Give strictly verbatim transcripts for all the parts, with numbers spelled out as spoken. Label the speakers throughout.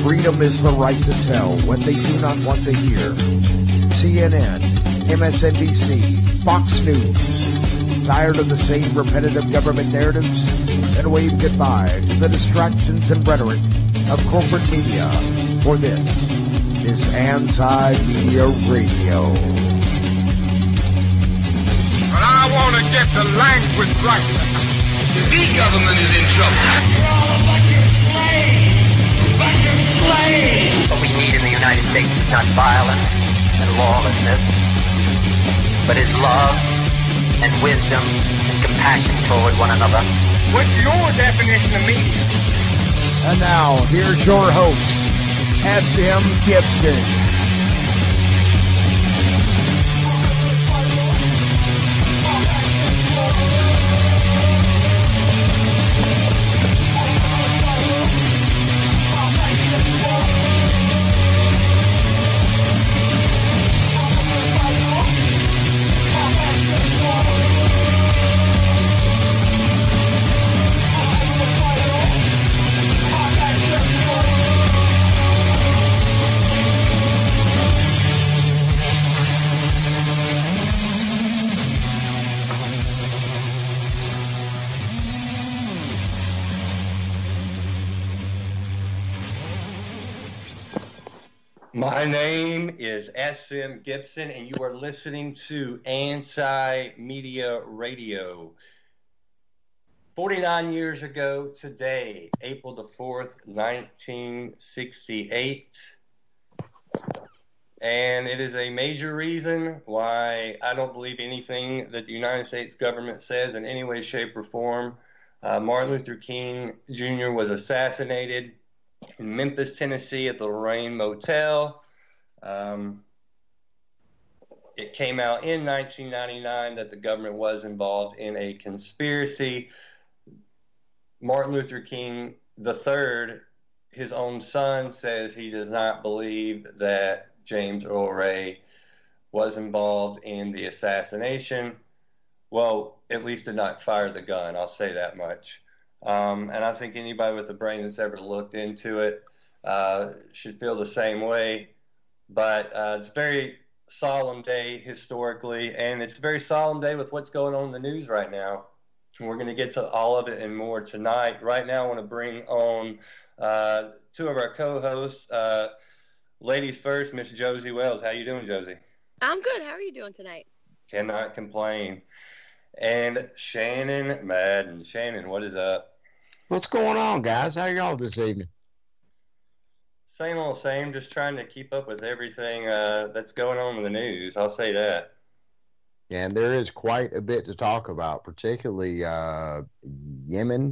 Speaker 1: Freedom is the right to tell what they do not want to hear. C N N, M S N B C, Fox News. Tired of the same repetitive government narratives? Then wave goodbye to the distractions and rhetoric of corporate media. For this is Anti-Media Radio.
Speaker 2: But I want to get the language right. The government is in trouble.
Speaker 3: You're all a bunch of slaves. A bunch of slaves.
Speaker 4: What we need in the United States is not violence and lawlessness, but is love and wisdom and compassion toward one another.
Speaker 2: What's your definition of media?
Speaker 1: And now, here's your host, S M Gibson.
Speaker 5: My name is S M Gibson, and you are listening to Anti-Media Radio. forty-nine years ago today, April the fourth, nineteen sixty-eight. And it is a major reason why I don't believe anything that the United States government says in any way, shape, or form. Uh, Martin Luther King Junior was assassinated in Memphis, Tennessee at the Lorraine Motel. Um, it came out in nineteen ninety-nine that the government was involved in a conspiracy. Martin Luther King the third, his own son, says he does not believe that James Earl Ray was involved in the assassination. Well, at least did not fire the gun, I'll say that much. Um, and I think anybody with a brain that's ever looked into it uh, should feel the same way. But uh, it's a very solemn day historically, and it's a very solemn day with what's going on in the news right now. And we're going to get to all of it and more tonight. Right now, I want to bring on uh, two of our co-hosts. Uh, ladies first, Miss Josie Wells. How you doing, Josie?
Speaker 6: I'm good. How are you doing tonight?
Speaker 5: Cannot complain. And Shannon Madden. Shannon, what is up?
Speaker 7: What's going on, guys? How y'all this evening?
Speaker 5: Same old same, just trying to keep up with everything uh, that's going on in the news. I'll say that.
Speaker 7: Yeah, and there is quite a bit to talk about, particularly uh, Yemen,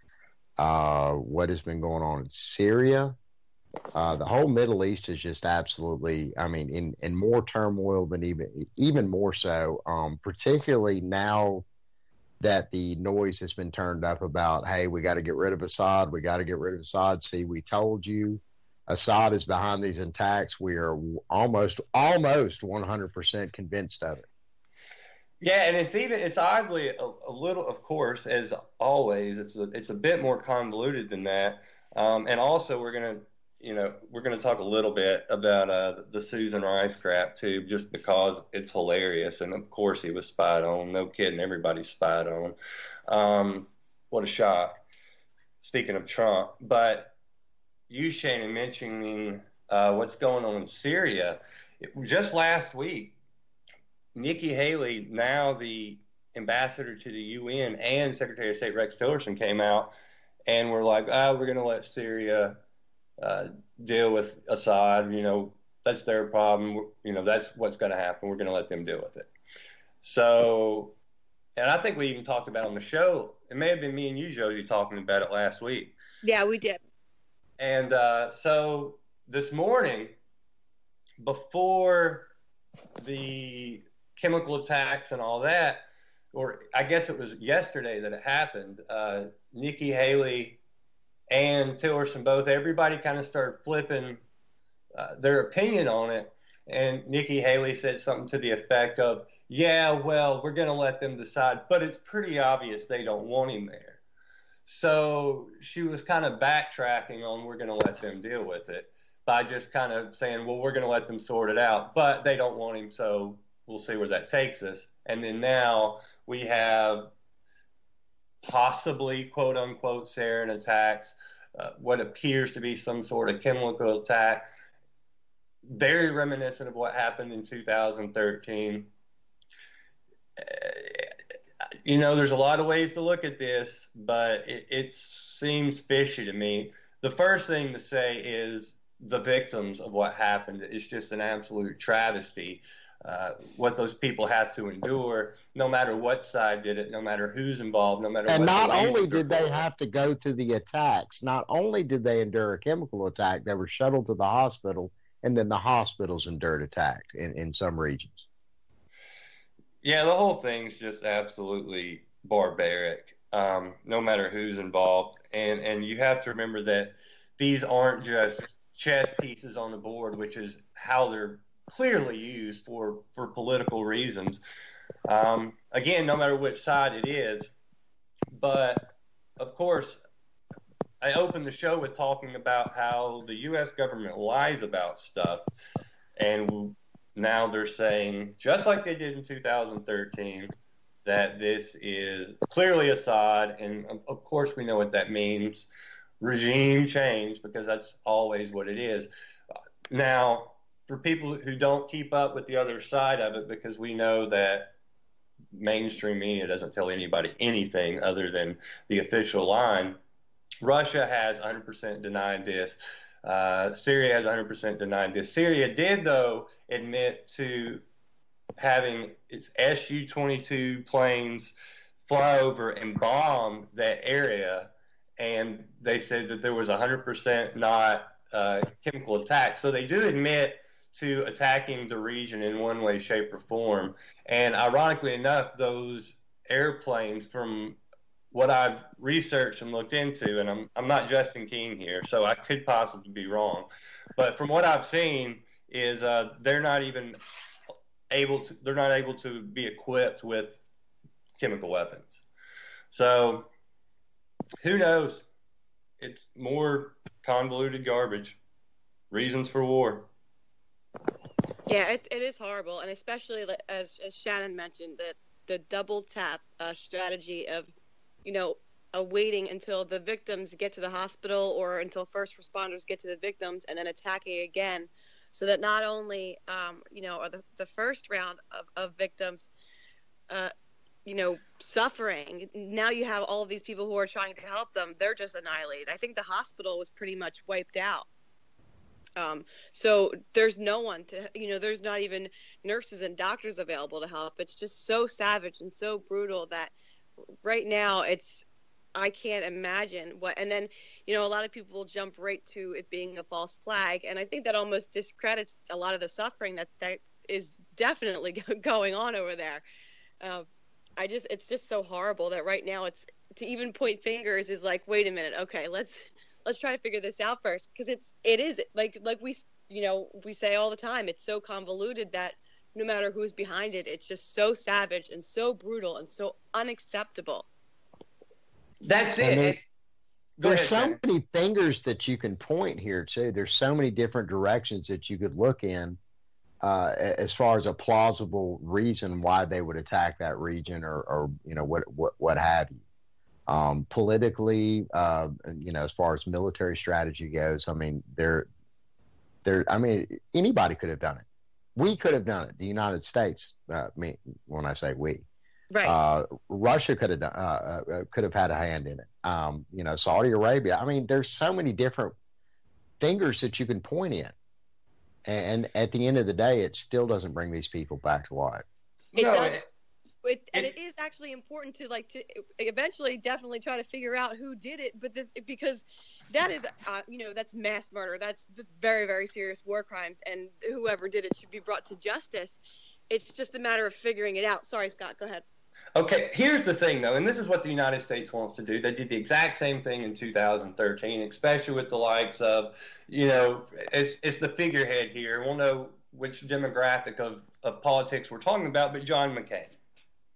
Speaker 7: uh, what has been going on in Syria. Uh, the whole Middle East is just absolutely, I mean, in, in more turmoil than even, even more so, um, particularly now that the noise has been turned up about, hey, we got to get rid of Assad. We got to get rid of Assad. See, we told you Assad is behind these attacks. We are almost, almost one hundred percent convinced of it.
Speaker 5: Yeah, and it's even, it's oddly a, a little, of course, as always, it's a, it's a bit more convoluted than that. Um, and also we're going to, you know, we're going to talk a little bit about uh, the Susan Rice crap, too, just because it's hilarious. And, of course, he was spied on. No kidding. Everybody's spied on. Um, what a shock. Speaking of Trump. But you, Shannon, mentioning uh, what's going on in Syria. It, just last week, Nikki Haley, now the ambassador to the U N, and Secretary of State Rex Tillerson came out and were like, oh, we're going to let Syria Uh, deal with Assad, you know, that's their problem. You know, that's what's going to happen. We're going to let them deal with it. So, and I think we even talked about it on the show. It may have been me and you, Josie, talking about it last week.
Speaker 6: Yeah, we did.
Speaker 5: And uh, so this morning, before the chemical attacks and all that, or I guess it was yesterday that it happened, uh, Nikki Haley and Tillerson both, everybody kind of started flipping uh, their opinion on it. And Nikki Haley said something to the effect of, yeah, well, we're going to let them decide, but it's pretty obvious they don't want him there. So she was kind of backtracking on we're going to let them deal with it by just kind of saying, well, we're going to let them sort it out, but they don't want him, so we'll see where that takes us. And then now we have possibly, quote unquote, sarin attacks, uh, what appears to be some sort of chemical attack, very reminiscent of what happened in two thousand thirteen. Uh, you know, there's a lot of ways to look at this, but it, it seems fishy to me. The first thing to say is the victims of what happened. It's just an absolute travesty. Uh, what those people have to endure, no matter what side did it, no matter who's involved, no matter
Speaker 7: and
Speaker 5: what.
Speaker 7: And not only did they have to go through the attacks, not only did they endure a chemical attack, they were shuttled to the hospital, and then the hospitals endured attack in, in some regions.
Speaker 5: Yeah, the whole thing's just absolutely barbaric, um, no matter who's involved. And, and you have to remember that these aren't just chess pieces on the board, which is how they're clearly used for, for political reasons. Um, again, no matter which side it is. But, of course, I opened the show with talking about how the U S government lies about stuff. And now they're saying, just like they did in two thousand thirteen, that this is clearly Assad. And, of course, we know what that means. Regime change, because that's always what it is. Now, for people who don't keep up with the other side of it, because we know that mainstream media doesn't tell anybody anything other than the official line, Russia has one hundred percent denied this. Uh, Syria has one hundred percent denied this. Syria did, though, admit to having its S U twenty-two planes fly over and bomb that area, and they said that there was one hundred percent not uh, chemical attack. So they do admit to attacking the region in one way, shape, or form. And ironically enough, those airplanes, from what I've researched and looked into, and I'm I'm not Justin King here, so I could possibly be wrong, but from what I've seen is uh, they're not even able to they're not able to be equipped with chemical weapons. So who knows? It's more convoluted garbage. Reasons for war.
Speaker 6: Yeah, it, it is horrible, and especially as, as Shannon mentioned, that the double tap uh, strategy of, you know, uh, waiting until the victims get to the hospital or until first responders get to the victims and then attacking again, so that not only, um, you know, are the, the first round of, of victims, uh, you know, suffering. Now you have all of these people who are trying to help them. They're just annihilated. I think the hospital was pretty much wiped out. Um, so there's no one to, you know, there's not even nurses and doctors available to help. It's just so savage and so brutal that right now it's, I can't imagine what, and then, you know, a lot of people will jump right to it being a false flag. And I think that almost discredits a lot of the suffering that, that is definitely going on over there. Uh, I just, it's just so horrible that right now it's, to even point fingers is like, wait a minute. Okay, let's, let's try to figure this out first. Cause it's, it is like, like we, you know, we say all the time, it's so convoluted that no matter who's behind it, it's just so savage and so brutal and so unacceptable.
Speaker 5: That's it.
Speaker 7: And there,
Speaker 5: it
Speaker 7: there's
Speaker 5: ahead,
Speaker 7: so
Speaker 5: man.
Speaker 7: many fingers that you can point here too. There's so many different directions that you could look in uh, as far as a plausible reason why they would attack that region or, or you know, what, what, what have you. Um, politically, uh, you know, as far as military strategy goes, I mean, there, there, I mean, anybody could have done it. We could have done it. The United States, uh, me, when I say we,
Speaker 6: Right.
Speaker 7: uh, Russia could have done, uh, uh, could have had a hand in it. Um, you know, Saudi Arabia. I mean, there's so many different fingers that you can point in, and, and at the end of the day, it still doesn't bring these people back to life.
Speaker 6: It
Speaker 5: No,
Speaker 6: does.
Speaker 5: it-
Speaker 6: It, and
Speaker 5: it-
Speaker 6: it is actually important to like to eventually definitely try to figure out who did it, but the, because that is, uh, you know, that's mass murder. That's just very, very serious war crimes, and whoever did it should be brought to justice. It's just a matter of figuring it out. Sorry, Scott, go ahead.
Speaker 5: Okay, here's the thing, though, and this is what the United States wants to do. They did the exact same thing in two thousand thirteen, especially with the likes of, you know, it's, it's the figurehead here. We'll know which demographic of, of politics we're talking about, but John McCain.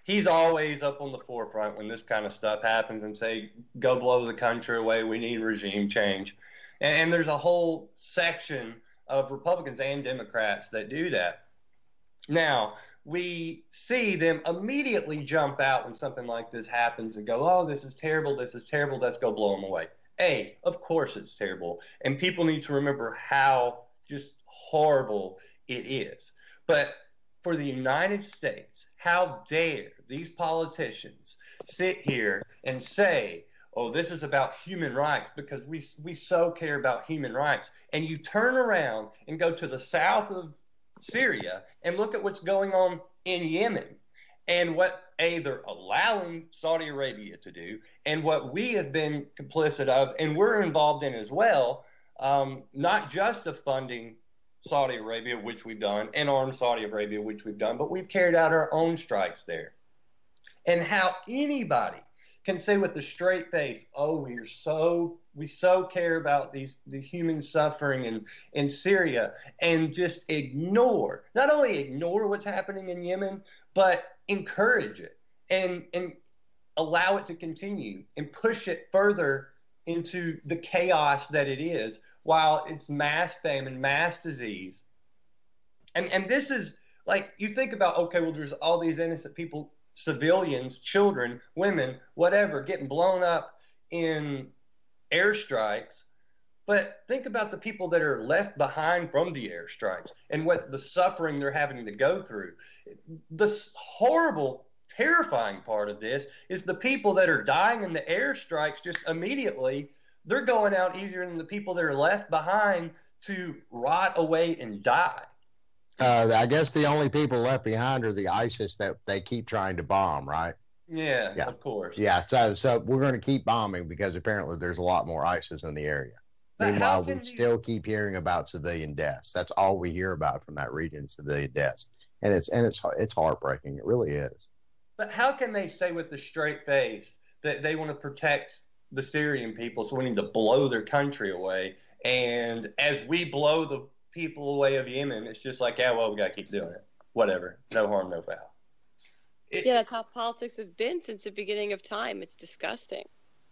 Speaker 5: he's always up on the forefront when this kind of stuff happens and say, go blow the country away, we need regime change. And, and there's a whole section of Republicans and Democrats that do that. Now, we see them immediately jump out when something like this happens and go, oh, this is terrible, this is terrible, let's go blow them away. A, of course it's terrible. And people need to remember how just horrible it is. But for the United States, how dare these politicians sit here and say, oh, this is about human rights because we we so care about human rights. And you turn around and go to the south of Syria and look at what's going on in Yemen and what, A, they're allowing Saudi Arabia to do and what we have been complicit of and we're involved in as well, um, not just of funding Saudi Arabia, which we've done, and armed Saudi Arabia, which we've done, but we've carried out our own strikes there. And how anybody can say with a straight face, oh, we're so we so care about these the human suffering in, in Syria, and just ignore, not only ignore what's happening in Yemen, but encourage it and and allow it to continue and push it further into the chaos that it is, while it's mass famine, mass disease. And and this is like, you think about, okay, well, there's all these innocent people, civilians, children, women, whatever, getting blown up in airstrikes. But think about the people that are left behind from the airstrikes and what the suffering they're having to go through. The horrible, terrifying part of this is the people that are dying in the airstrikes just immediately, they're going out easier than the people that are left behind to rot away and die.
Speaker 7: Uh, I guess the only people left behind are the ISIS that they keep trying to bomb, right?
Speaker 5: Yeah,
Speaker 7: yeah.
Speaker 5: Of course.
Speaker 7: Yeah, so so we're going to keep bombing because apparently there's a lot more ISIS in the area.
Speaker 5: But
Speaker 7: Meanwhile, we
Speaker 5: you...
Speaker 7: still keep hearing about civilian deaths. That's all we hear about from that region, civilian deaths. And it's and it's it's heartbreaking. It really is.
Speaker 5: But how can they say with a straight face that they want to protect the Syrian people, so we need to blow their country away? And as we blow the people away of Yemen, it's just like, yeah, well, we got to keep doing it. Whatever. No harm, no foul. It,
Speaker 6: yeah, that's how politics has been since the beginning of time. It's disgusting.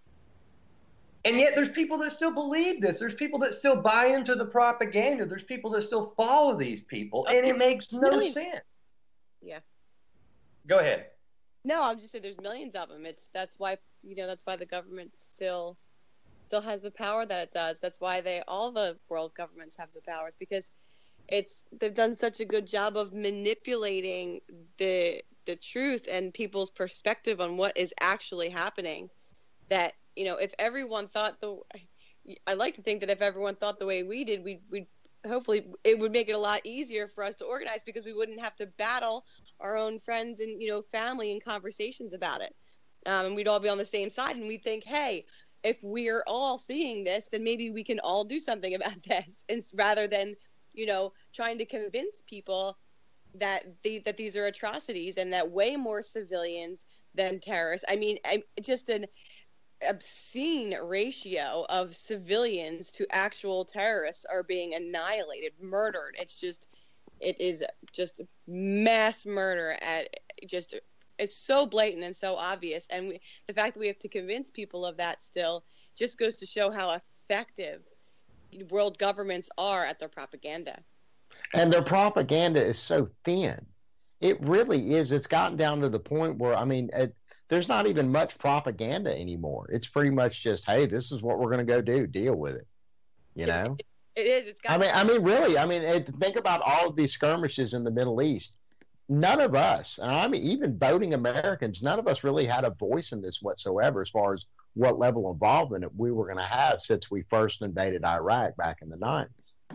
Speaker 5: And yet there's people that still believe this. There's people that still buy into the propaganda. There's people that still follow these people, and it makes no
Speaker 6: millions.
Speaker 5: sense.
Speaker 6: Yeah.
Speaker 5: Go ahead.
Speaker 6: No, I'm just saying there's millions of them. It's that's why you know that's why the government still still has the power that it does. That's why they all the world governments have the powers, because it's they've done such a good job of manipulating the the truth and people's perspective on what is actually happening. That you know, if everyone thought the, I like to think that if everyone thought the way we did, we we hopefully it would make it a lot easier for us to organize, because we wouldn't have to battle our own friends and you know family in conversations about it, um, and we'd all be on the same side, and we'd think, hey, if we're all seeing this, then maybe we can all do something about this, and rather than you know trying to convince people that the, that these are atrocities and that way more civilians than terrorists. I mean, I, just an obscene ratio of civilians to actual terrorists are being annihilated, murdered. It's just, it is just mass murder at just, it's so blatant and so obvious. And we, the fact that we have to convince people of that still just goes to show how effective world governments are at their propaganda.
Speaker 7: And their propaganda is so thin. It really is. It's gotten down to the point where, I mean, it, there's not even much propaganda anymore. It's pretty much just, hey, this is what we're going to go do. Deal with it. You know?
Speaker 6: It, it is. It's got
Speaker 7: I mean, I mean, really, I mean, it, think about all of these skirmishes in the Middle East. None of us, and I mean, even voting Americans, none of us really had a voice in this whatsoever as far as what level of involvement we were going to have since we first invaded Iraq back in the nineties.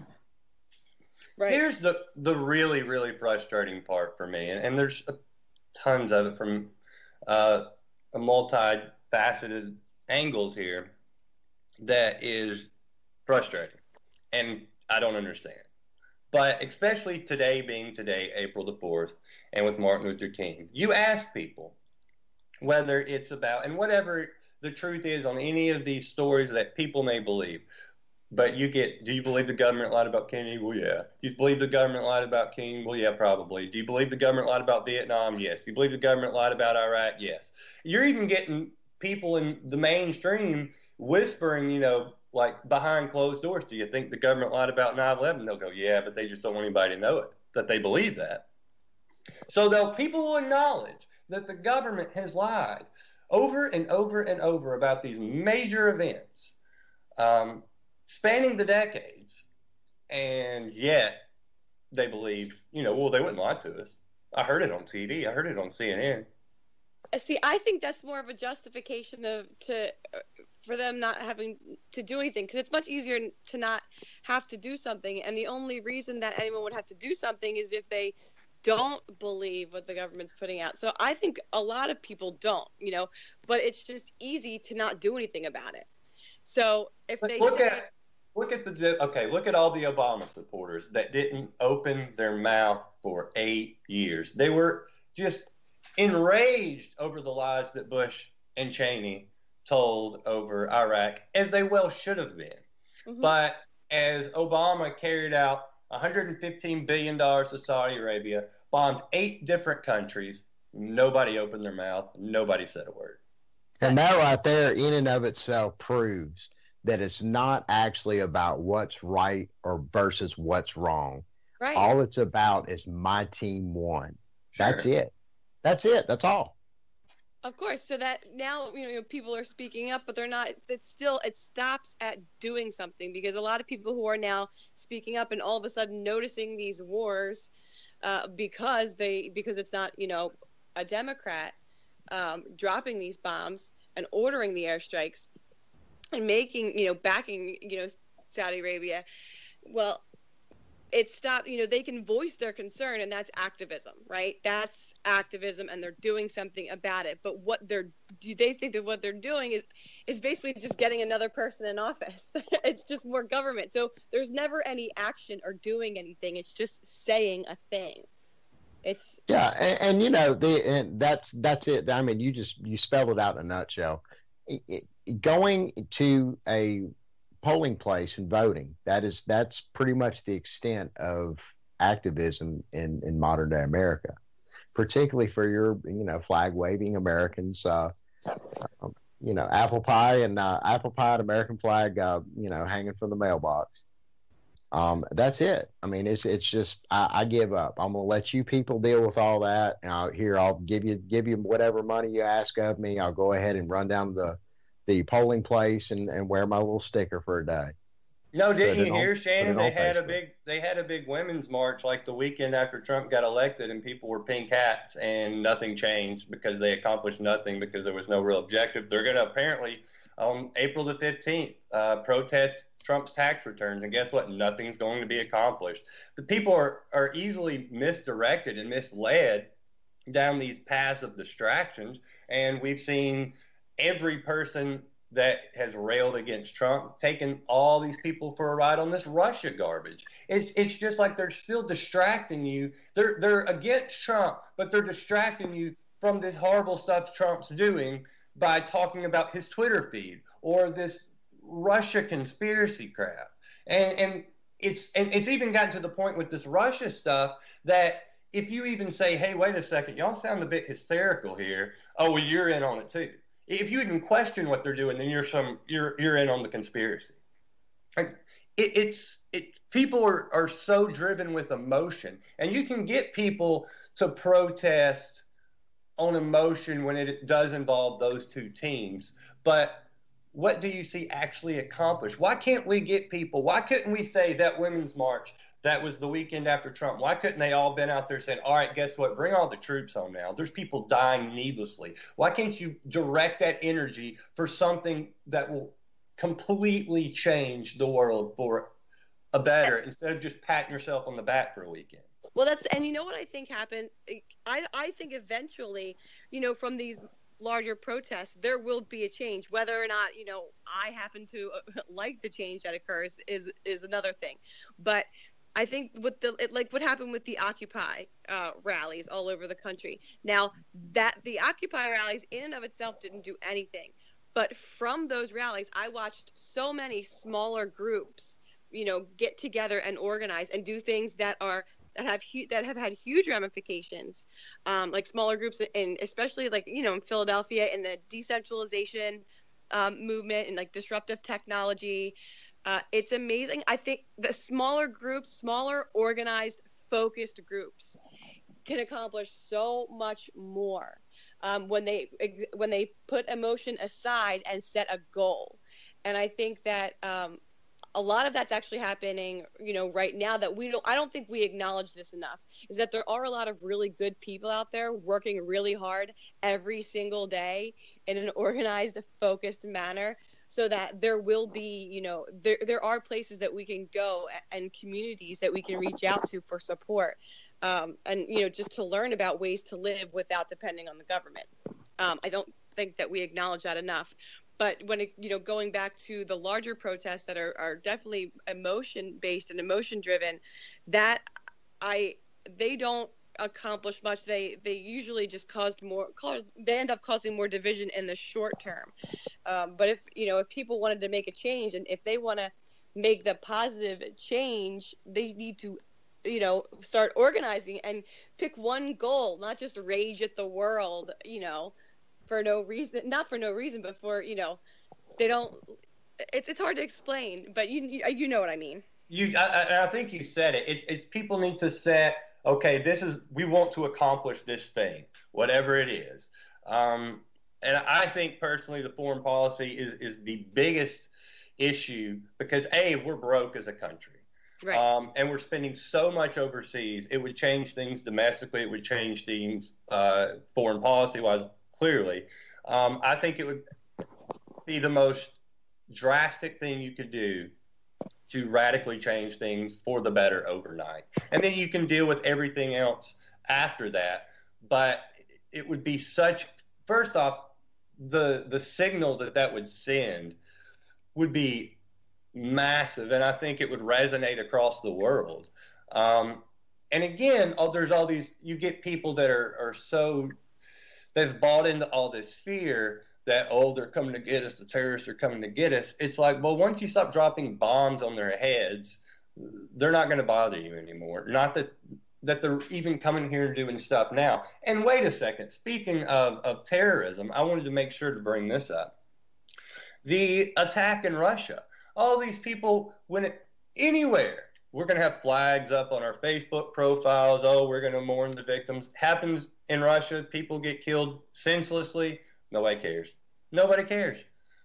Speaker 5: Right. Here's the, the really, really frustrating part for me, and, and there's tons of it from uh, a multifaceted angles here that is frustrating, and I don't understand. But especially today being today, April the fourth, and with Martin Luther King, you ask people whether it's about, and whatever the truth is on any of these stories that people may believe, But you get, do you believe the government lied about Kennedy? Well, yeah. Do you believe the government lied about King? Well, yeah, probably. Do you believe the government lied about Vietnam? Yes. Do you believe the government lied about Iraq? Yes. You're even getting people in the mainstream whispering, you know, like behind closed doors, do you think the government lied about nine eleven? They'll go, yeah, but they just don't want anybody to know it, that they believe that. So they'll, people will acknowledge that the government has lied over and over and over about these major events. Um, spanning the decades, and yet they believe, you know, well, they wouldn't lie to us. I heard it on T V. I heard it on C N N.
Speaker 6: See, I think that's more of a justification of to for them not having to do anything, because it's much easier to not have to do something, and the only reason that anyone would have to do something is if they don't believe what the government's putting out. So I think a lot of people don't, you know, but it's just easy to not do anything about it. So if they
Speaker 5: look
Speaker 6: say,
Speaker 5: at look at the okay, look at all the Obama supporters that didn't open their mouth for eight years. They were just enraged over the lies that Bush and Cheney told over Iraq, as they well should have been. Mm-hmm. But as Obama carried out one hundred fifteen billion dollars to Saudi Arabia, bombed eight different countries, nobody opened their mouth, nobody said a word.
Speaker 7: And that right there, in and of itself, proves that it's not actually about what's right or versus what's wrong.
Speaker 6: Right.
Speaker 7: All it's about is my team won.
Speaker 5: Sure.
Speaker 7: That's it. That's it. That's all.
Speaker 6: Of course. So that now, you know, people are speaking up, but they're not. It's still, it stops at doing something, because a lot of people who are now speaking up and all of a sudden noticing these wars uh, because they because it's not, you know, a Democrat um, dropping these bombs and ordering the airstrikes and making, you know, backing, you know, Saudi Arabia. Well, it stopped, you know, they can voice their concern, and that's activism, right? That's activism, and they're doing something about it. But what they're, do they think that what they're doing is, is basically just getting another person in office? It's just more government. So there's never any action or doing anything. It's just saying a thing. It's
Speaker 7: yeah, and, and you know, the and that's that's it. I mean, you just you spelled it out in a nutshell. It, it, going to a polling place and voting, that is that's pretty much the extent of activism in in modern day America, particularly for your you know flag waving Americans. Uh, um, you know, apple pie and uh, apple pie and American flag, uh, you know, hanging from the mailbox. Um, that's it. I mean, it's it's just I, I give up. I'm gonna let you people deal with all that. And I'll, here, I'll give you give you whatever money you ask of me. I'll go ahead and run down the the polling place and, and wear my little sticker for a day.
Speaker 5: No, didn't you hear, Shannon? They had a big they had a big women's march like the weekend after Trump got elected, and people were pink hats, and nothing changed because they accomplished nothing because there was no real objective. They're going to apparently on April the fifteenth uh, protest Trump's tax returns, and guess what? Nothing's going to be accomplished. The people are, are easily misdirected and misled down these paths of distractions, and we've seen every person that has railed against Trump taking all these people for a ride on this Russia garbage. It's it's just like they're still distracting you. They're they're against Trump, but they're distracting you from this horrible stuff Trump's doing by talking about his Twitter feed or this Russia conspiracy crap. And and it's and it's even gotten to the point with this Russia stuff that if you even say, hey, wait a second, y'all sound a bit hysterical here. Oh, well, you're in on it too. If you even question what they're doing, then you're some you're you're in on the conspiracy. Like, it, it's it people are, are so driven with emotion, and you can get people to protest on emotion when it does involve those two teams, but what do you see actually accomplished? Why can't we get people? Why couldn't we say that women's march that was the weekend after Trump? Why couldn't they all been out there saying, all right, guess what? Bring all the troops home now. There's people dying needlessly. Why can't you direct that energy for something that will completely change the world for a better instead of just patting yourself on the back for a weekend?
Speaker 6: Well, that's, and you know what I think happened? I, I think eventually, you know, from these larger protests, there will be a change. Whether or not, you know, I happen to like the change that occurs is is another thing. But I think with the it, like what happened with the Occupy uh, rallies all over the country. Now that the Occupy rallies in and of itself didn't do anything, But from those rallies, I watched so many smaller groups, you know, get together and organize and do things that are that have hu- that have had huge ramifications, um, like smaller groups, and especially like, you know, in Philadelphia in the decentralization um, movement and like disruptive technology. Uh, it's amazing. I think the smaller groups, smaller organized, focused groups can accomplish so much more um, when they when they put emotion aside and set a goal. And I think that um, a lot of that's actually happening, you know, right now that we don't, I don't think we acknowledge this enough, is that there are a lot of really good people out there working really hard every single day in an organized, focused manner, so that there will be, you know, there, there are places that we can go and communities that we can reach out to for support. Um, and, you know, just to learn about ways to live without depending on the government. Um, I don't think that we acknowledge that enough. But when, it, you know, going back to the larger protests that are, are definitely emotion-based and emotion-driven, that I they don't accomplish much. They they usually just caused more. Cause, they end up causing more division in the short term. Um, but if you know if people wanted to make a change, and if they want to make the positive change, they need to, you know, start organizing and pick one goal, not just rage at the world, you know, for no reason, not for no reason, but for, you know, they don't, it's it's hard to explain, but you you, you know what I mean.
Speaker 5: You, I, I think you said it. It's, it's people need to set, okay, this is, we want to accomplish this thing, whatever it is. Um, and I think personally the foreign policy is, is the biggest issue because, A, we're broke as a country.
Speaker 6: Right.
Speaker 5: Um, and we're spending so much overseas. It would change things domestically. It would change things uh, foreign policy-wise, clearly. Um, I think it would be the most drastic thing you could do to radically change things for the better overnight. And then you can deal with everything else after that. But it would be such, first off, the the signal that that would send would be massive, and I think it would resonate across the world. Um, and again, oh, there's all these, you get people that are, are so, they've bought into all this fear that, oh, they're coming to get us, the terrorists are coming to get us. It's like, well, once you stop dropping bombs on their heads, they're not going to bother you anymore. Not that that they're even coming here and doing stuff now. And wait a second, speaking of, of terrorism, I wanted to make sure to bring this up. The attack in Russia. All these people, when it, anywhere, we're going to have flags up on our Facebook profiles. Oh, we're going to mourn the victims. Happens in Russia. People get killed senselessly. Nobody cares. Nobody cares.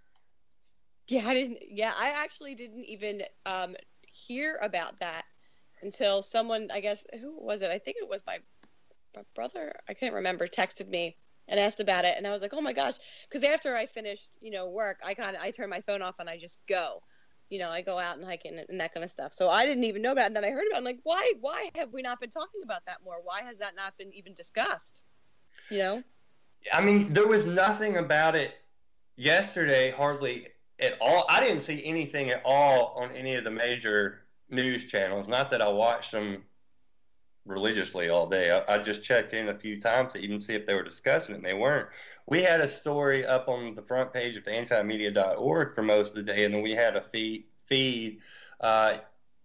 Speaker 6: Yeah, I didn't. Yeah, I actually didn't even um, hear about that until someone, I guess, who was it? I think it was my, my brother. I can't remember. Texted me and asked about it, and I was like, oh my gosh, because after I finished, you know, work, I kind of I turn my phone off and I just go. You know, I go out and hike and, and that kind of stuff. So I didn't even know about it. And then I heard about it. I'm like, why, why have we not been talking about that more? Why has that not been even discussed? You know?
Speaker 5: I mean, there was nothing about it yesterday, hardly at all. I didn't see anything at all on any of the major news channels. Not that I watched them religiously all day. I, I just checked in a few times to even see if they were discussing it, and they weren't. We had a story up on the front page of anti media dot org for most of the day, and then we had a feed, feed uh,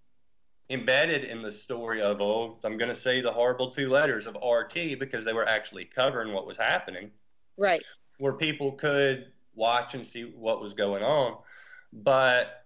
Speaker 5: embedded in the story of, oh, I'm going to say the horrible two letters of R T, because they were actually covering what was happening.
Speaker 6: Right.
Speaker 5: Where people could watch and see what was going on. But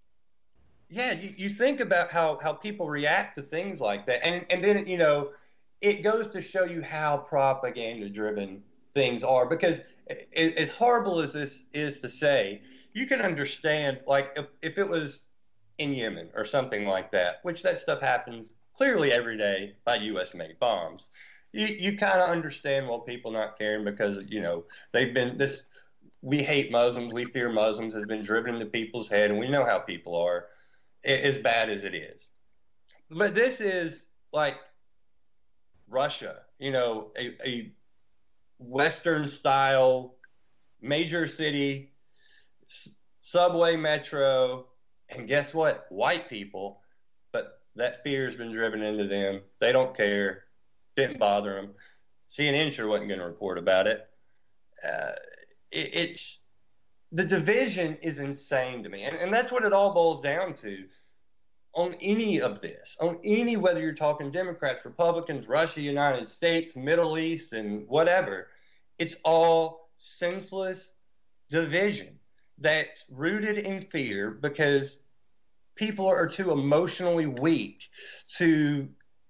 Speaker 5: yeah, you, you think about how, how people react to things like that. And, and then, you know, it goes to show you how propaganda-driven things are. Because as horrible as this is to say, you can understand, like, if, if it was in Yemen or something like that, which that stuff happens clearly every day by U S-made bombs, you, you kind of understand, well, people not caring because, you know, they've been this, we hate Muslims, we fear Muslims has been driven into people's head, and we know how people are, as bad as it is. But this is like Russia, you know, a, a Western style major city, s- subway, metro, and guess what? White people, but that fear has been driven into them. They don't care. Didn't bother them. C N N sure wasn't going to report about it. Uh, it. It's the division is insane to me. And, and that's what it all boils down to on any of this, on any, whether you're talking Democrats, Republicans, Russia, United States, Middle East, and whatever. It's all senseless division that's rooted in fear because people are too emotionally weak to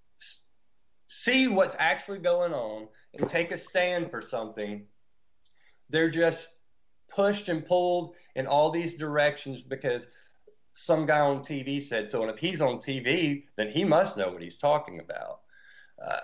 Speaker 5: see what's actually going on and take a stand for something. They're just pushed and pulled in all these directions because some guy on T V said so. And if he's on T V, then he must know what he's talking about. Uh,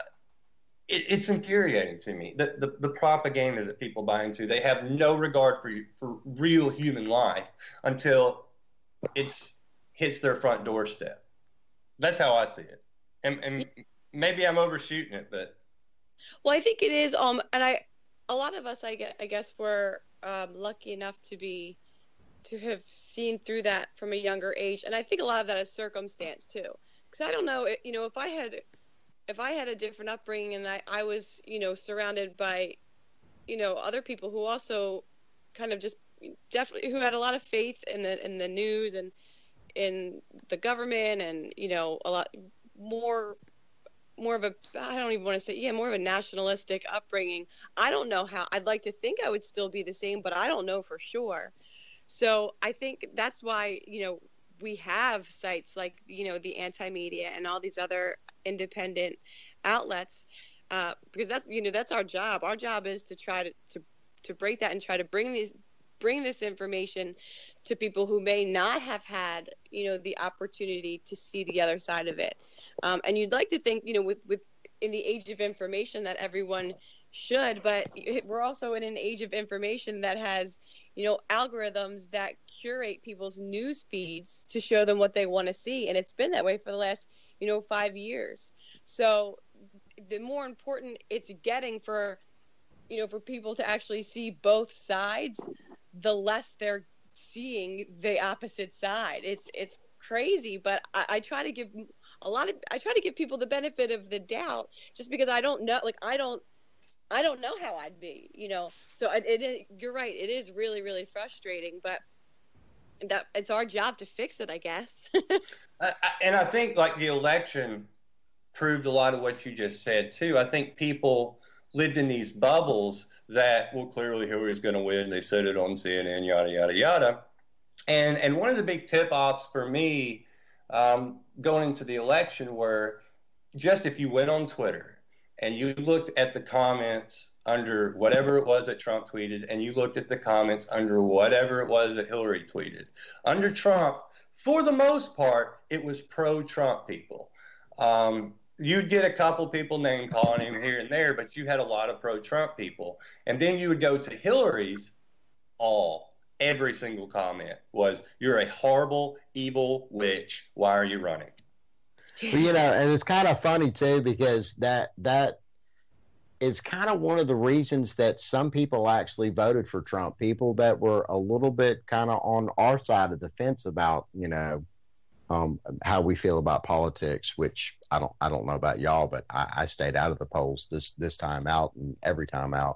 Speaker 5: it, it's infuriating to me, the, the, the propaganda that people buy into. They have no regard for, for real human life until it's hits their front doorstep. That's how I see it. And, and maybe I'm overshooting it, but.
Speaker 6: Well, I think it is. Um, and I, a lot of us, I guess, I guess were um, lucky enough to be, to have seen through that from a younger age. And I think a lot of that is circumstance too. Because I don't know, you know, if I had, if I had a different upbringing and I, I was, you know, surrounded by, you know, other people who also kind of just definitely, who had a lot of faith in the, in the news and in the government and, you know, a lot more, more of a, I don't even want to say, yeah, more of a nationalistic upbringing. I don't know how, I'd like to think I would still be the same, but I don't know for sure. So I think that's why, you know, we have sites like, you know, the Anti-Media and all these other independent outlets, uh, because that's, you know, that's our job. Our job is to try to, to, to break that and try to bring these, bring this information to people who may not have had, you know, the opportunity to see the other side of it. Um, and you'd like to think, you know, with, with in the age of information that everyone should, but we're also in an age of information that has, you know, algorithms that curate people's news feeds to show them what they want to see. And it's been that way for the last, you know, five years. So the more important it's getting for, you know, for people to actually see both sides, the less they're seeing the opposite side. It's, it's crazy, but I, I try to give a lot of, I try to give people the benefit of the doubt just because I don't know, like, I don't, I don't know how I'd be, you know. So it, it, you're right. It is really, really frustrating, but that it's our job to fix it, I guess.
Speaker 5: I, and I think like the election proved a lot of what you just said too. I think people lived in these bubbles that, well, clearly Hillary's going to win. They said it on C N N, yada, yada, yada. And, and one of the big tip-offs for me um, going into the election were just if you went on Twitter and you looked at the comments under whatever it was that Trump tweeted, and you looked at the comments under whatever it was that Hillary tweeted. Under Trump, for the most part, it was pro-Trump people. Um, you'd get a couple people name calling him here and there, but you had a lot of pro-Trump people. And then you would go to Hillary's, all, every single comment was, you're a horrible, evil witch. Why are you running?
Speaker 7: Well, you know, and it's kind of funny too, because that that is kind of one of the reasons that some people actually voted for Trump. People that were a little bit kind of on our side of the fence about, you know, um, how we feel about politics. Which I don't, I don't know about y'all, but I, I stayed out of the polls this this time out and every time out.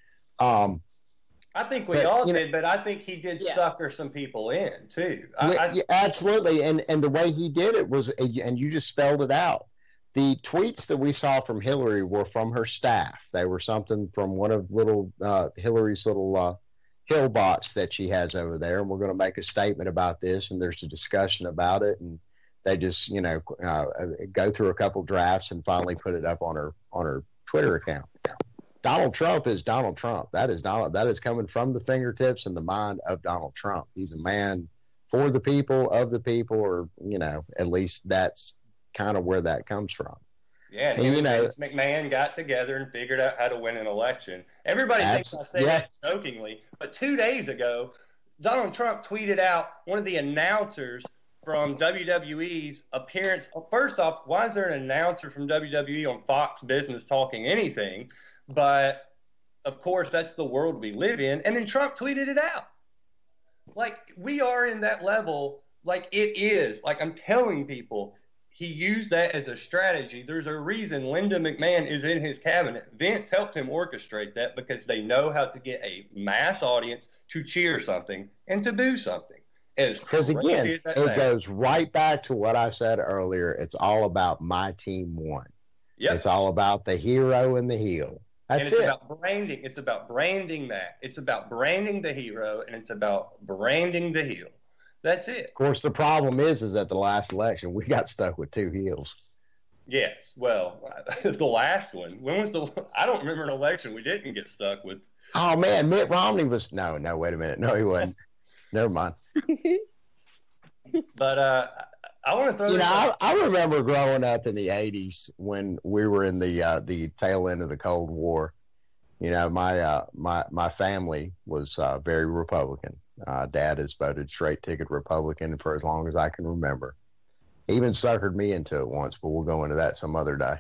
Speaker 7: Um,
Speaker 5: I think we
Speaker 7: but,
Speaker 5: all
Speaker 7: you know,
Speaker 5: did, but I think he did yeah. sucker some people in too. I,
Speaker 7: yeah,
Speaker 5: I,
Speaker 7: yeah, absolutely, and and the way he did it was, and you just spelled it out. The tweets that we saw from Hillary were from her staff. They were something from one of little uh, Hillary's little uh, Hill bots that she has over there, and we're going to make a statement about this, and there's a discussion about it, and they just, you know, uh, go through a couple drafts and finally put it up on her on her Twitter account. Donald Trump is Donald Trump. That is Donald. That is coming from the fingertips and the mind of Donald Trump. He's a man for the people, of the people, or, you know, at least that's kind of where that comes from.
Speaker 5: Yeah, and, and you know, McMahon got together and figured out how to win an election. Everybody abs- thinks I say yeah. that jokingly, but two days ago, Donald Trump tweeted out one of the announcers from W W E's appearance. First off, why is there an announcer from W W E on Fox Business talking anything? But, of course, that's the world we live in. And then Trump tweeted it out. Like, we are in that level. Like, it is. Like, I'm telling people, he used that as a strategy. There's a reason Linda McMahon is in his cabinet. Vince helped him orchestrate that because they know how to get a mass audience to cheer something and to boo something.
Speaker 7: Because again, it sounds. goes right back to what I said earlier. It's all about my team won. Yep. It's all about the hero and the heel. That's
Speaker 5: and it's
Speaker 7: it.
Speaker 5: about branding. It's about branding that. It's about branding the hero, and it's about branding the heel. That's it.
Speaker 7: Of course, the problem is, is that the last election, we got stuck with two heels.
Speaker 5: Yes. Well, the last one. When was the – I don't remember an election we didn't get stuck with.
Speaker 7: Oh, man, Mitt Romney was – no, no, wait a minute. No, he wasn't. Never mind.
Speaker 5: But uh, I want to throw.
Speaker 7: You know, I, I remember growing up in the eighties when we were in the uh, the tail end of the Cold War. You know, my uh, my my family was uh, very Republican. Uh, Dad has voted straight ticket Republican for as long as I can remember. He even suckered me into it once, but we'll go into that some other day.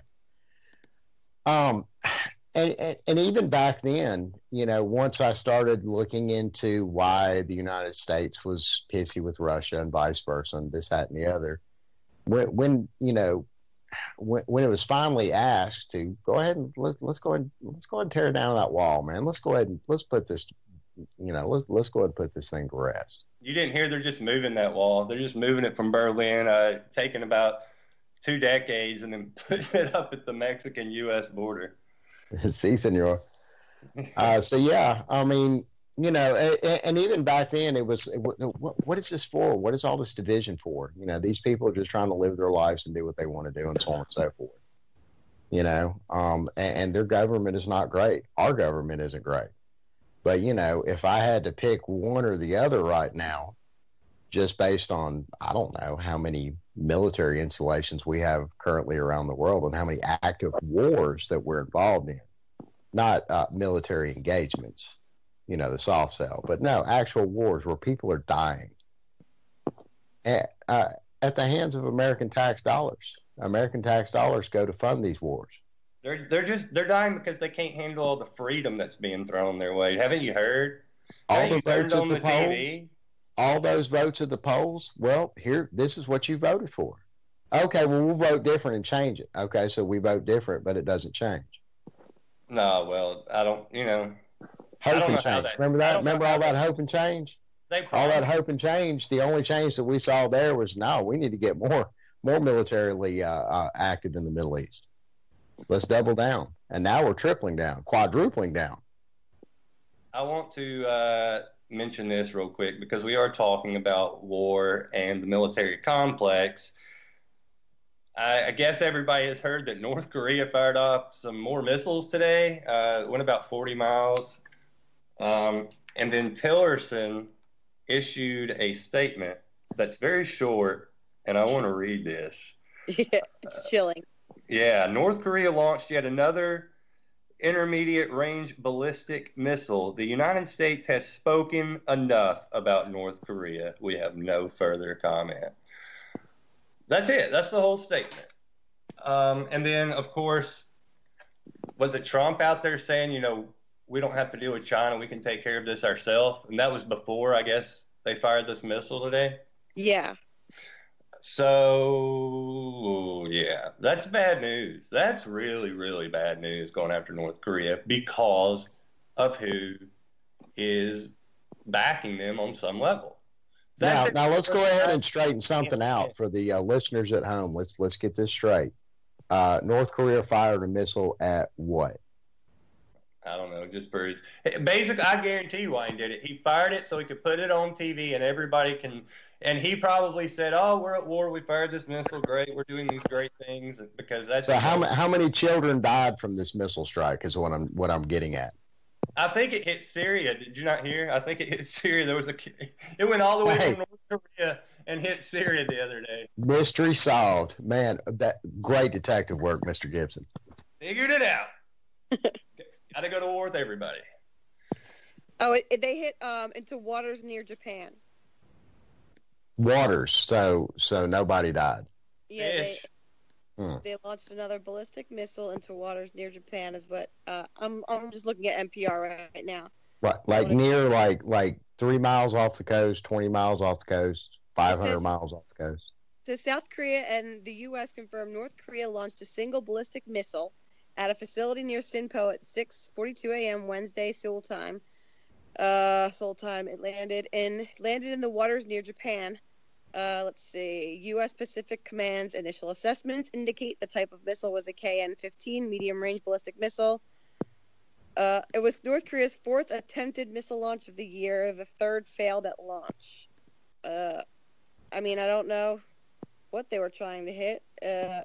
Speaker 7: Um. And, and and even back then, you know, once I started looking into why the United States was pissy with Russia and vice versa, and this, that, and the other, when, when you know, when, when it was finally asked to go ahead and let's let's go ahead let's go ahead and tear down that wall, man. Let's go ahead and let's put this, you know, let's let's go ahead and put this thing to rest.
Speaker 5: You didn't hear they're just moving that wall. They're just moving it from Berlin, uh, taking about two decades, and then putting it up at the Mexican U S border.
Speaker 7: See, senor. Uh, so yeah, I mean, you know, and, and even back then, it was, what, what is this for? What is all this division for? You know, these people are just trying to live their lives and do what they want to do, and so on and so forth. You know, um, and, and their government is not great. Our government isn't great. But you know, if I had to pick one or the other right now, just based on, I don't know how many military installations we have currently around the world and how many active wars that we're involved in. Not uh, military engagements, you know, the soft sell, but no, actual wars where people are dying at, uh, at the hands of American tax dollars. American tax dollars go to fund these wars.
Speaker 5: They're they're just they're dying because they can't handle all the freedom that's being thrown their way. Haven't you heard?
Speaker 7: All
Speaker 5: Haven't
Speaker 7: the
Speaker 5: you
Speaker 7: votes at the, the polls. T V? All those votes at the polls, well, here, this is what you voted for. Okay, well, we'll vote different and change it. Okay, so we vote different, but it doesn't change.
Speaker 5: No, well, I don't, you know.
Speaker 7: Hope and change. That, Remember that? Remember all that hope and change?
Speaker 5: They
Speaker 7: all that hope and change, the only change that we saw there was, no, we need to get more more militarily uh, uh, active in the Middle East. Let's double down. And now we're tripling down, quadrupling down.
Speaker 5: I want to uh, mention this real quick because we are talking about war and the military complex. I, I guess everybody has heard that North Korea fired off some more missiles today. Uh, went about forty miles. Um, and then Tillerson issued a statement that's very short, and I want to read this.
Speaker 6: Yeah, it's chilling.
Speaker 5: Uh, yeah, North Korea launched yet another intermediate range ballistic missile. The United States has spoken enough about North Korea. We have no further comment. That's it. That's the whole statement. Um, and then, of course, was it Trump out there saying, you know, we don't have to deal with China. We can take care of this ourselves. And that was before, I guess, they fired this missile today.
Speaker 6: Yeah.
Speaker 5: So, yeah, that's bad news. That's really, really bad news going after North Korea because of who is backing them on some level.
Speaker 7: Now, now let's go ahead and straighten something out for the uh, listeners at home. Let's let's get this straight. Uh, North Korea fired a missile at what?
Speaker 5: I don't know, just for basically, I guarantee you why he did it. He fired it so he could put it on T V and everybody can. And he probably said, "Oh, we're at war. We fired this missile. Great, we're doing these great things." Because that's
Speaker 7: so. How how many children died from this missile strike? Is what I'm what I'm getting at.
Speaker 5: I think it hit Syria. Did you not hear? I think it hit Syria. There was a. It went all the way hey. from North Korea and hit Syria the other day.
Speaker 7: Mystery solved, man. That great detective work, Mister Gibson.
Speaker 5: Figured it out. Got to go to war with everybody.
Speaker 6: Oh, it, it, they hit um, into waters near Japan.
Speaker 7: Waters, so so nobody died.
Speaker 6: Yeah, they, hmm. they launched another ballistic missile into waters near Japan. Is what uh, I'm. I'm just looking at N P R right now.
Speaker 7: Right, like near, like like three miles off the coast, twenty miles off the coast, five hundred miles off the coast.
Speaker 6: So South Korea and the U S confirmed North Korea launched a single ballistic missile at a facility near Sinpo at six forty-two a.m. Wednesday, Seoul time. Uh, Seoul time. It landed in landed in the waters near Japan. Uh, let's see. U S Pacific Command's initial assessments indicate the type of missile was a K N fifteen medium-range ballistic missile. Uh, it was North Korea's fourth attempted missile launch of the year. The third failed at launch. Uh, I mean, I don't know what they were trying to hit. Uh,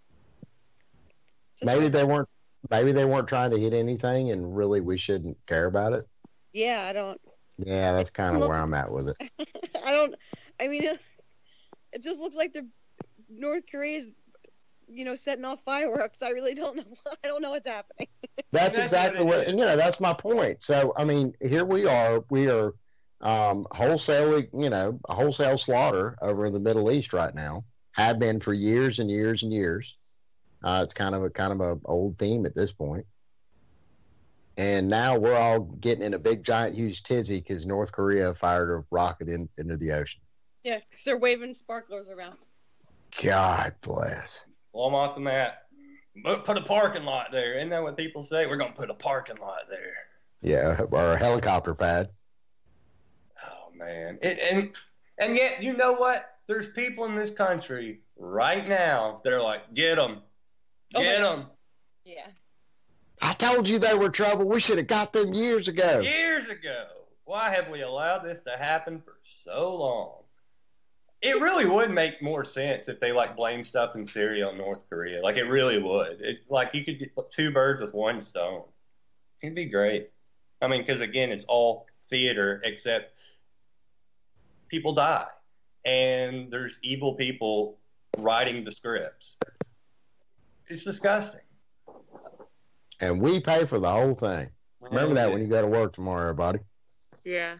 Speaker 7: maybe they weren't. Maybe they weren't trying to hit anything, and really, we shouldn't care about it.
Speaker 6: Yeah, I don't.
Speaker 7: Yeah, that's kind of where I'm at with it.
Speaker 6: I don't. I mean, it, it just looks like the North Korea's, you know, setting off fireworks. I really don't know. I don't know what's happening.
Speaker 7: That's exactly what, and, you know, that's my point. So, I mean, here we are. We are um, wholesale, you know, a wholesale slaughter over in the Middle East right now. Have been for years and years and years. Uh, it's kind of a kind of a old theme at this point. And now we're all getting in a big, giant, huge tizzy because North Korea fired a rocket in, into the ocean.
Speaker 6: Yeah, because they're waving sparklers around.
Speaker 7: God bless.
Speaker 5: Well, I'm off the map. But put a parking lot there. Isn't that what people say? We're going to put a parking lot there.
Speaker 7: Yeah, or a helicopter pad.
Speaker 5: Oh, man. It, and and yet, you know what? There's people in this country right now that are like, get them. Get them.
Speaker 6: Oh, yeah.
Speaker 7: I told you they were trouble. We should have got them years ago.
Speaker 5: Years ago. Why have we allowed this to happen for so long? It really would make more sense if they like blame stuff in Syria on North Korea. Like it really would. It like you could get two birds with one stone. It'd be great. I mean, because again, it's all theater except people die, and there's evil people writing the scripts. It's disgusting.
Speaker 7: And we pay for the whole thing. Remember that when you go to work tomorrow, everybody.
Speaker 6: Yeah.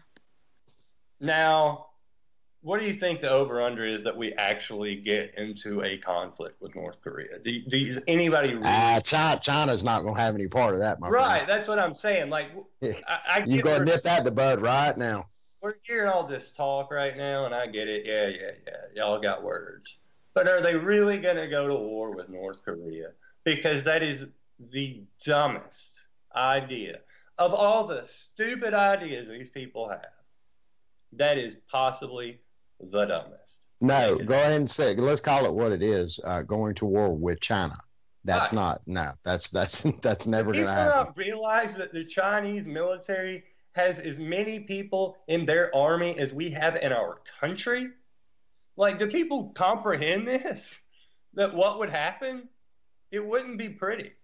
Speaker 5: Now, what do you think the over-under is that we actually get into a conflict with North Korea? Do, do is anybody really...
Speaker 7: Ah, uh, China, China's not going to have any part of that, my
Speaker 5: right,
Speaker 7: friend.
Speaker 5: That's what I'm saying. Like, I, I
Speaker 7: you got to nip that in the bud right now.
Speaker 5: We're hearing all this talk right now, and I get it. Yeah, yeah, yeah. Y'all got words. But are they really going to go to war with North Korea? Because that is the dumbest idea. Of all the stupid ideas these people have, that is possibly the dumbest.
Speaker 7: No, go ahead and say, let's call it what it is, uh, going to war with China. That's right. not, no, that's, that's, that's never going to happen.
Speaker 5: People don't realize that the Chinese military has as many people in their army as we have in our country. Like, do people comprehend this? That what would happen? It wouldn't be pretty.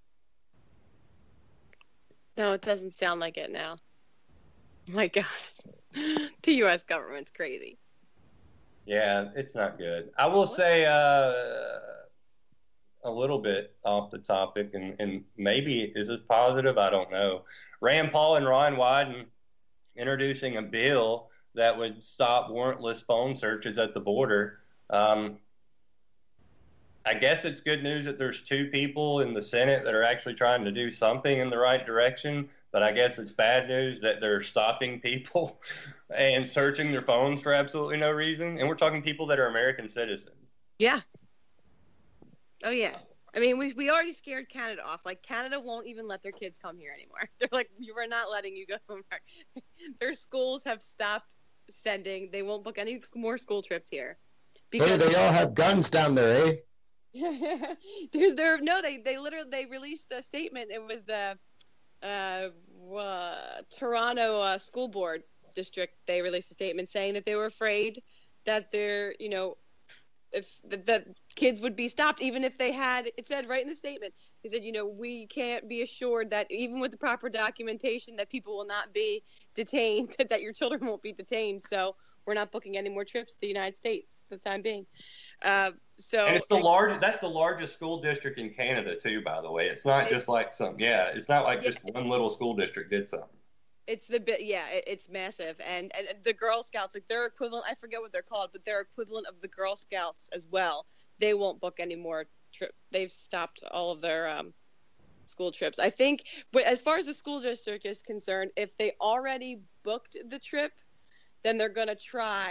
Speaker 6: No, it doesn't sound like it now. My God. The U S government's crazy.
Speaker 5: Yeah, it's not good. I will say uh, a little bit off the topic, and, and maybe is this positive? I don't know. Rand Paul and Ron Wyden introducing a bill that would stop warrantless phone searches at the border. Um, I guess it's good news that there's two people in the Senate that are actually trying to do something in the right direction, but I guess it's bad news that they're stopping people and searching their phones for absolutely no reason. And we're talking people that are American citizens.
Speaker 6: Yeah. Oh, yeah. I mean, we we already scared Canada off. Like, Canada won't even let their kids come here anymore. They're like, we're not letting you go home. Their schools have stopped sending. They won't book any more school trips here.
Speaker 7: Because hey, they all have guns down there, eh?
Speaker 6: There's there no they they literally they released a statement. It was the uh, uh, Toronto uh, school board district. They released a statement saying that they were afraid that they're you know if that, that kids would be stopped even if they had it said right in the statement. He said you know we can't be assured that even with the proper documentation that people will not be detained, that your children won't be detained. So we're not booking any more trips to the United States for the time being. Uh, so
Speaker 5: and it's the largest. That's the largest school district in Canada too. By the way, it's not it, just like some. Yeah, it's not like yeah, just one little school district did something.
Speaker 6: It's the bit. Yeah, it, it's massive, and and the Girl Scouts, like their equivalent. I forget what they're called, but they're equivalent of the Girl Scouts as well. They won't book any more trip. They've stopped all of their um, school trips. I think, but as far as the school district is concerned, if they already booked the trip, then they're gonna try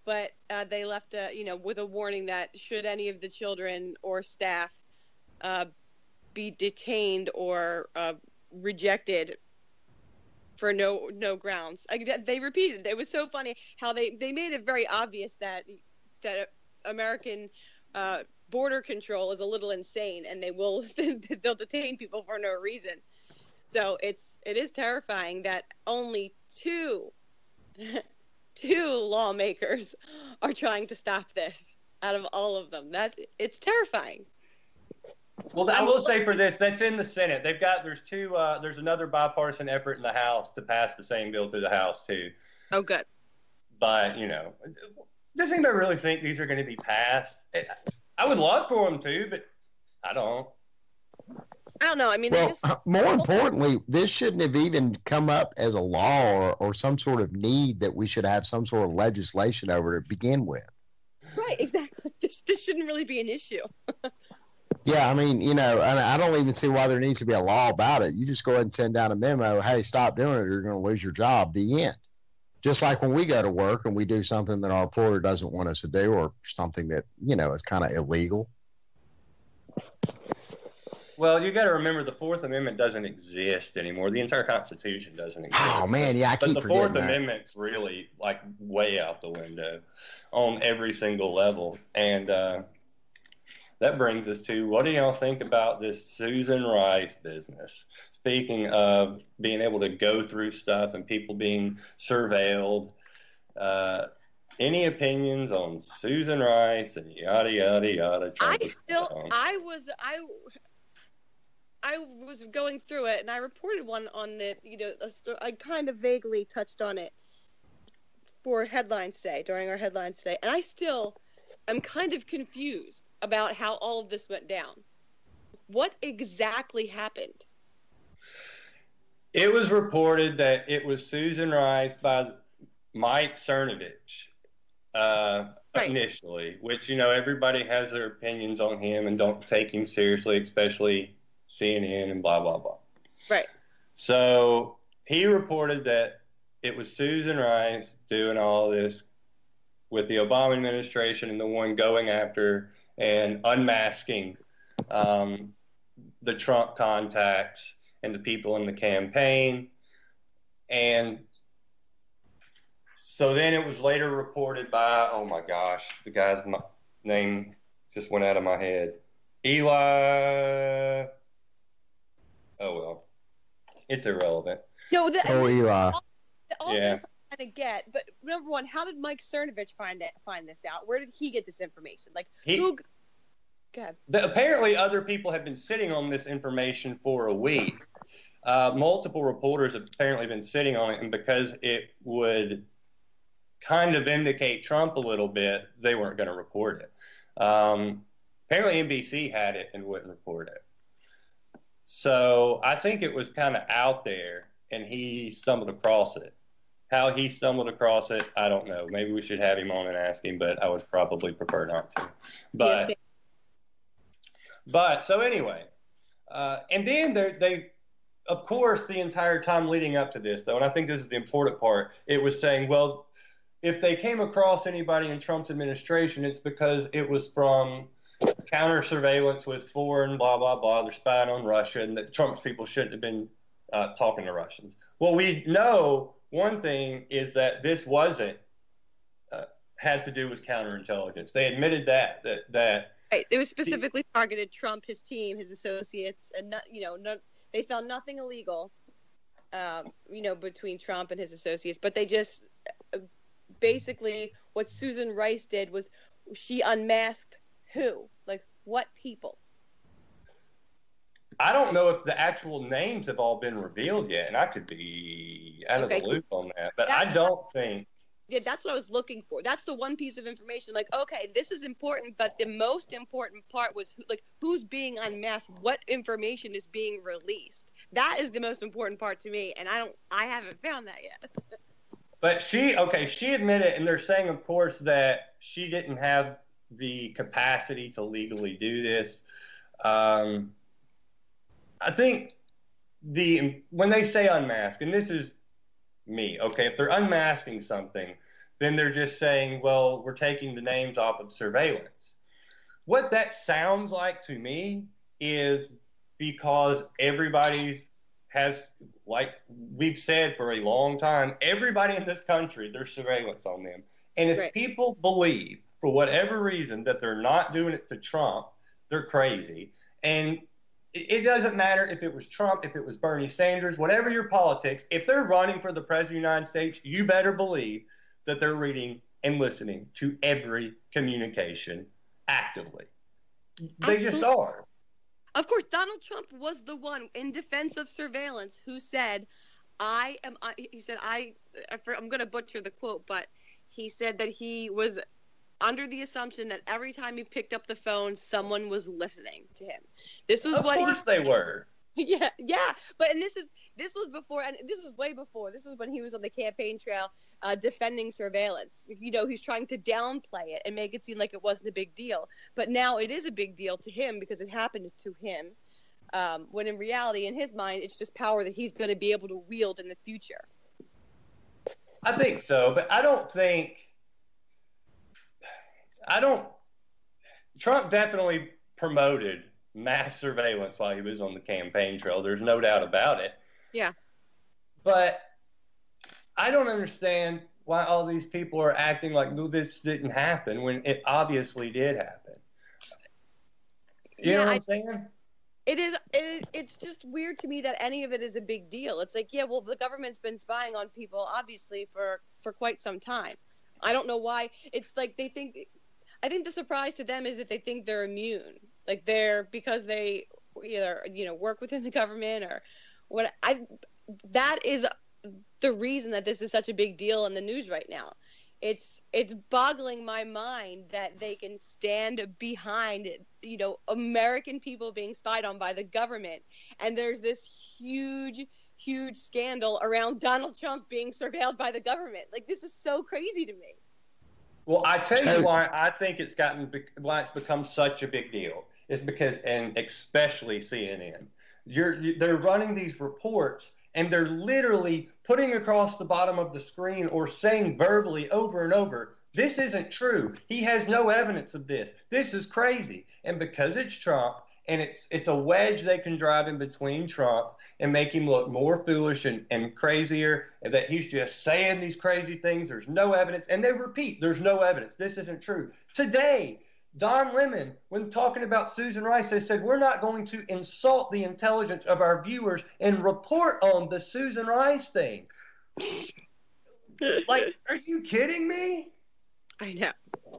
Speaker 6: but uh, they left a, you know, with a warning that should any of the children or staff uh, be detained or uh, rejected for no no grounds. Like, they repeated it. It was so funny how they, they made it very obvious that that American uh, border control is a little insane, and they will they'll detain people for no reason. So it's it is terrifying that only two two lawmakers are trying to stop this out of all of them. That it's terrifying.
Speaker 5: Well, I will say for this, that's in the Senate. They've got there's two uh, there's another bipartisan effort in the House to pass the same bill through the House too.
Speaker 6: Oh, good.
Speaker 5: But you know, does anybody really think these are going to be passed? I would love for them to, but I don't.
Speaker 6: I don't know. I mean,
Speaker 7: well,
Speaker 6: just...
Speaker 7: more importantly, this shouldn't have even come up as a law or, or some sort of need that we should have some sort of legislation over to begin with.
Speaker 6: Right, exactly. This this shouldn't really be an issue.
Speaker 7: Yeah, I mean, you know, and I don't even see why there needs to be a law about it. You just go ahead and send down a memo, hey, stop doing it or you're going to lose your job, the end. Just like when we go to work and we do something that our employer doesn't want us to do or something that, you know, is kind of illegal.
Speaker 5: Well, you got to remember the Fourth Amendment doesn't exist anymore. The entire Constitution doesn't exist.
Speaker 7: Oh, man, yeah, I keep
Speaker 5: forgetting that. But the Fourth Amendment's really, like, way out the window on every single level. And uh, that brings us to, what do y'all think about this Susan Rice business? Speaking of being able to go through stuff and people being surveilled, uh, any opinions on Susan Rice and yada, yada, yada?
Speaker 6: I still, I was, I... I was going through it, and I reported one on the, you know, I kind of vaguely touched on it for headlines today, during our headlines today, and I still am kind of confused about how all of this went down. What exactly happened?
Speaker 5: It was reported that it was Susan Rice by Mike Cernovich uh, right. initially, which, you know, everybody has their opinions on him and don't take him seriously, especially C N N and blah, blah, blah.
Speaker 6: Right.
Speaker 5: So he reported that it was Susan Rice doing all this with the Obama administration and the one going after and unmasking um, the Trump contacts and the people in the campaign. And so then it was later reported by, oh my gosh, the guy's name just went out of my head. Eli... Oh, well, it's irrelevant.
Speaker 6: No, the,
Speaker 7: oh, Eli.
Speaker 6: All, all
Speaker 5: yeah.
Speaker 6: this I'm trying to get, but number one, how did Mike Cernovich find it, find this out? Where did he get this information? Like,
Speaker 5: he,
Speaker 6: who? Go ahead.
Speaker 5: The, apparently, other people have been sitting on this information for a week. Uh, multiple reporters have apparently been sitting on it, and because it would kind of vindicate Trump a little bit, they weren't going to report it. Um, apparently, N B C had it and wouldn't report it. So I think it was kind of out there, and he stumbled across it. How he stumbled across it, I don't know. Maybe we should have him on and ask him, but I would probably prefer not to. But,
Speaker 6: yes.
Speaker 5: but so anyway, uh, and then they, of course, the entire time leading up to this, though, and I think this is the important part, it was saying, well, if they came across anybody in Trump's administration, it's because it was from counter surveillance with foreign, blah, blah, blah. They're spying on Russia, and that Trump's people shouldn't have been uh, talking to Russians. Well, we know one thing is that this wasn't uh, had to do with counterintelligence. They admitted that that that
Speaker 6: right. It was specifically the, targeted Trump, his team, his associates, and not, you know, no, they found nothing illegal, um, you know, between Trump and his associates. But they just uh, basically what Susan Rice did was she unmasked. Who? Like, what people?
Speaker 5: I don't know if the actual names have all been revealed yet, and I could be out okay. of the loop on that, but that's I don't what, think...
Speaker 6: Yeah, that's what I was looking for. That's the one piece of information. Like, okay, this is important, but the most important part was, who, like, who's being unmasked? What information is being released? That is the most important part to me, and I don't, I haven't found that yet.
Speaker 5: But she, okay, she admitted, and they're saying, of course, that she didn't have the capacity to legally do this. Um, I think the when they say unmask, and this is me, okay, if they're unmasking something, then they're just saying, well, we're taking the names off of surveillance. What that sounds like to me is because everybody's has, like we've said for a long time, everybody in this country, there's surveillance on them. And if
Speaker 6: Right.
Speaker 5: people believe, for whatever reason, that they're not doing it to Trump, they're crazy. And it, it doesn't matter if it was Trump, if it was Bernie Sanders, whatever your politics, if they're running for the president of the United States, you better believe that they're reading and listening to every communication actively. They just
Speaker 6: Absolutely.
Speaker 5: are.
Speaker 6: Of course, Donald Trump was the one in defense of surveillance who said, I am, I, he said, I, I'm going to butcher the quote, but he said that he was under the assumption that every time he picked up the phone, someone was listening to him. This was
Speaker 5: Of
Speaker 6: what
Speaker 5: course
Speaker 6: he,
Speaker 5: they were.
Speaker 6: yeah, yeah. But, and this is, this was before, and this is way before, this is when he was on the campaign trail uh, defending surveillance. You know, he's trying to downplay it and make it seem like it wasn't a big deal. But now it is a big deal to him because it happened to him. Um, when in reality, in his mind, it's just power that he's going to be able to wield in the future.
Speaker 5: I think so, but I don't think, I don't, Trump definitely promoted mass surveillance while he was on the campaign trail. There's no doubt about it.
Speaker 6: Yeah.
Speaker 5: But I don't understand why all these people are acting like this didn't happen when it obviously did happen. You
Speaker 6: Yeah,
Speaker 5: know what
Speaker 6: I-
Speaker 5: I'm saying?
Speaker 6: It is. It, it's just weird to me that any of it is a big deal. It's like, yeah, well, the government's been spying on people, obviously, for, for quite some time. I don't know why. It's like they think. I think the surprise to them is that they think they're immune, like they're because they either you know work within the government or what. I that is the reason that this is such a big deal in the news right now. It's it's boggling my mind that they can stand behind, you know, American people being spied on by the government. And there's this huge, huge scandal around Donald Trump being surveilled by the government. Like, this is so crazy to me.
Speaker 5: Well, I tell you why I think it's gotten why it's become such a big deal. It's because, and especially C N N, you're you, they're running these reports. And they're literally putting across the bottom of the screen or saying verbally over and over, this isn't true. He has no evidence of this. This is crazy. And because it's Trump, and it's it's a wedge they can drive in between Trump and make him look more foolish and, and crazier, and that he's just saying these crazy things. There's no evidence. And they repeat, there's no evidence. This isn't true. Today, Don Lemon, when talking about Susan Rice, they said, we're not going to insult the intelligence of our viewers and report on the Susan Rice thing. Like, are you kidding me?
Speaker 6: I know.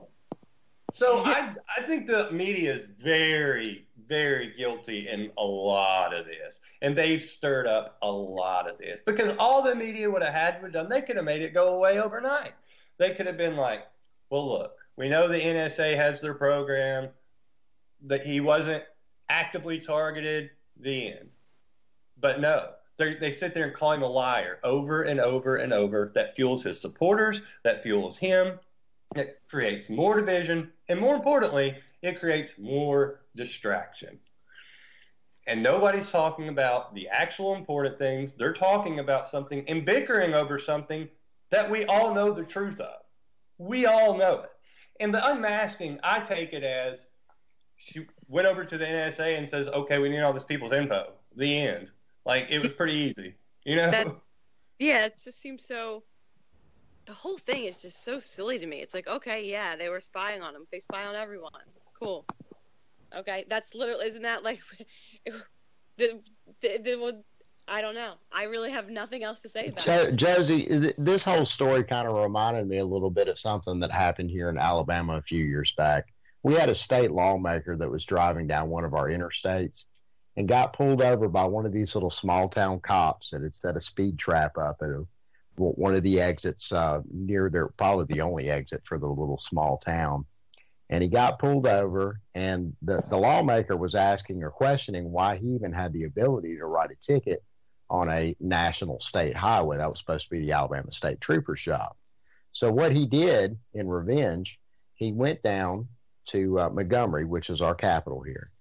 Speaker 5: So I, I think the media is very, very guilty in a lot of this. And they've stirred up a lot of this. Because all the media would have had to have done, they could have made it go away overnight. They could have been like, well, look, we know the N S A has their program, that he wasn't actively targeted, the end. But no, they they sit there and call him a liar over and over and over. That fuels his supporters, that fuels him. It creates more division, and more importantly, it creates more distraction. And nobody's talking about the actual important things. They're talking about something and bickering over something that we all know the truth of. We all know it. And the unmasking, I take it as she went over to the N S A and says, okay, we need all this people's info. The end. Like, it was pretty easy, you know?
Speaker 6: That, yeah, it just seems so... The whole thing is just so silly to me. It's like, okay, yeah, they were spying on him. They spy on everyone. Cool. Okay, that's literally... Isn't that like... the, the, the, I don't know. I really have nothing else to say about
Speaker 7: Jo-
Speaker 6: it.
Speaker 7: Josie, th- this whole story kind of reminded me a little bit of something that happened here in Alabama a few years back. We had a state lawmaker that was driving down one of our interstates and got pulled over by one of these little small town cops that had set a speed trap up at a, one of the exits uh, near their, probably the only exit for the little small town. And he got pulled over, and the, the lawmaker was asking or questioning why he even had the ability to write a ticket on a national state highway. That was supposed to be the Alabama State Trooper's job. So what he did in revenge, he went down to uh, Montgomery, which is our capital here,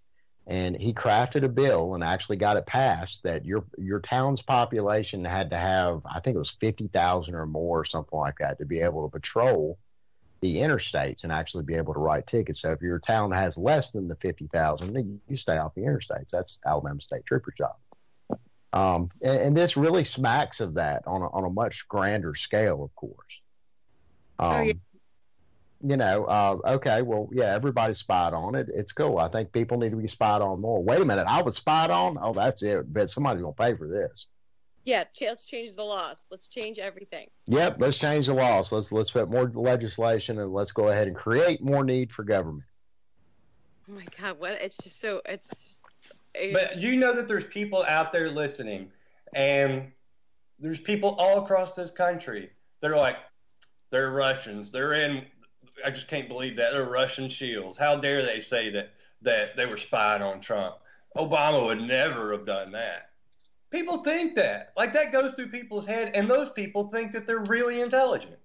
Speaker 7: And he crafted a bill and actually got it passed that your your town's population had to have, I think it was fifty thousand or more or something like that, to be able to patrol the interstates and actually be able to write tickets. So if your town has less than the fifty thousand, then you stay off the interstates. That's Alabama State Trooper's job. Um, and, and this really smacks of that on a, on a much grander scale, of course. Um, oh, yeah. You know, uh, okay, well, yeah, everybody's spied on it. It's cool. I think people need to be spied on more. Wait a minute, I was spied on? Oh, that's it. Bet somebody's going to pay for this.
Speaker 6: Yeah, let's change the laws. Let's change everything.
Speaker 7: Yep, let's change the laws. Let's let's put more legislation and let's go ahead and create more need for government.
Speaker 6: Oh my God, what? It's just so, it's just, it,
Speaker 5: But you know that there's people out there listening, and there's people all across this country that are like, they're Russians. They're in, I just can't believe that. They're Russian shields. How dare they say that, that they were spying on Trump? Obama would never have done that. People think that. Like, that goes through people's head, and those people think that they're really intelligent.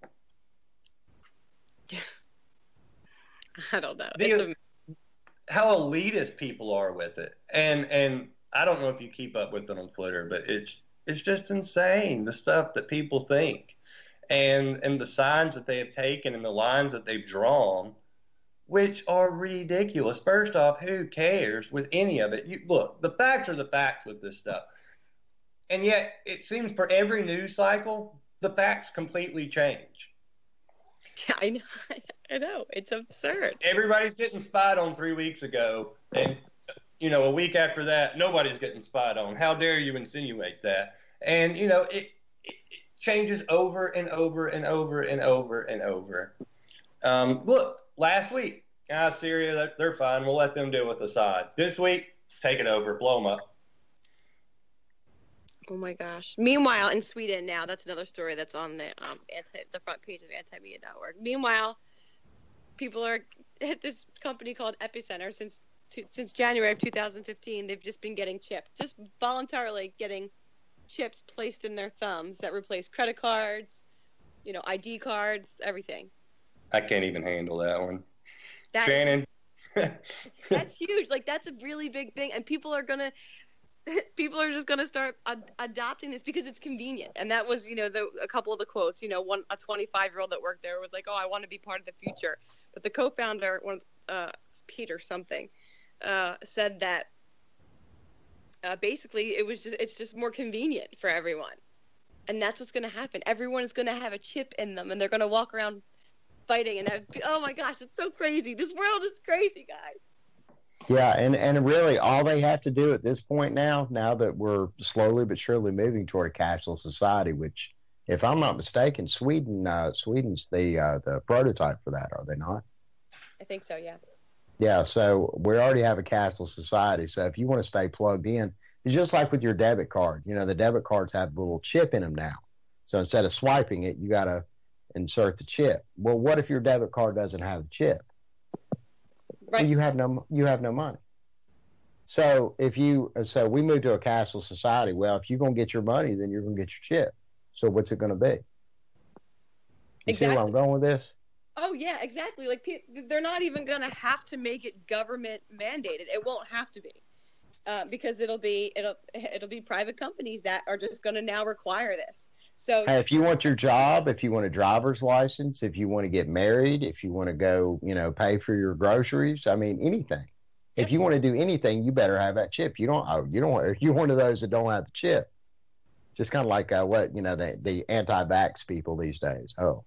Speaker 6: I don't know.
Speaker 5: The,
Speaker 6: it's a...
Speaker 5: How elitist people are with it. And and I don't know if you keep up with it on Twitter, but it's it's just insane, the stuff that people think. And and the signs that they have taken and the lines that they've drawn, which are ridiculous. First off, who cares with any of it? You, look, the facts are the facts with this stuff. And yet, it seems for every news cycle, the facts completely change.
Speaker 6: I know. I know. It's absurd.
Speaker 5: Everybody's getting spied on three weeks ago, and, you know, a week after that, nobody's getting spied on. How dare you insinuate that? And, you know, it, it, it changes over and over and over and over and over. Um, look, last week, ah, Syria, they're fine. We'll let them deal with Assad. This week, take it over. Blow them up.
Speaker 6: Oh my gosh. Meanwhile, in Sweden now, that's another story that's on the um anti, the front page of anti media dot org. Meanwhile, people are at this company called Epicenter since to, since January of two thousand fifteen. They've just been getting chipped, just voluntarily getting chips placed in their thumbs that replace credit cards, you know, I D cards, everything.
Speaker 5: I can't even handle that one.
Speaker 6: That,
Speaker 5: Shannon.
Speaker 6: That's huge. Like, that's a really big thing, and people are gonna. People are just going to start ad- adopting this because it's convenient. And that was, you know, the, a couple of the quotes, you know, one, a twenty-five-year-old that worked there was like, oh, I want to be part of the future. But the co-founder, one of, uh, Peter something, uh, said that uh, basically it was just, it's just more convenient for everyone. And that's what's going to happen. Everyone is going to have a chip in them, and they're going to walk around fighting and have, oh my gosh, it's so crazy. This world is crazy, guys.
Speaker 7: Yeah, and, and really all they have to do at this point now, now that we're slowly but surely moving toward a cashless society, which, if I'm not mistaken, Sweden, uh, Sweden's the uh, the prototype for that, are they not?
Speaker 6: I think so, yeah.
Speaker 7: Yeah, so we already have a cashless society. So if you want to stay plugged in, it's just like with your debit card. You know, the debit cards have a little chip in them now. So instead of swiping it, you got to insert the chip. Well, what if your debit card doesn't have the chip?
Speaker 6: Right.
Speaker 7: Well, you have no you have no money. So if you so we move to a cashless society. Well, if you're gonna get your money, then you're gonna get your chip. So what's it gonna be? You
Speaker 6: exactly.
Speaker 7: see where I'm going with this?
Speaker 6: Oh yeah, exactly. Like, they're not even gonna have to make it government mandated. It won't have to be, uh, because it'll be it'll it'll be private companies that are just gonna now require this. So
Speaker 7: hey, if you want your job, if you want a driver's license, if you want to get married, if you want to go, you know, pay for your groceries, I mean, anything. Yep. If you want to do anything, you better have that chip. You don't, oh, you don't, you're one of those that don't have the chip. Just kind of like uh, what, you know, the, the anti-vax people these days. Oh,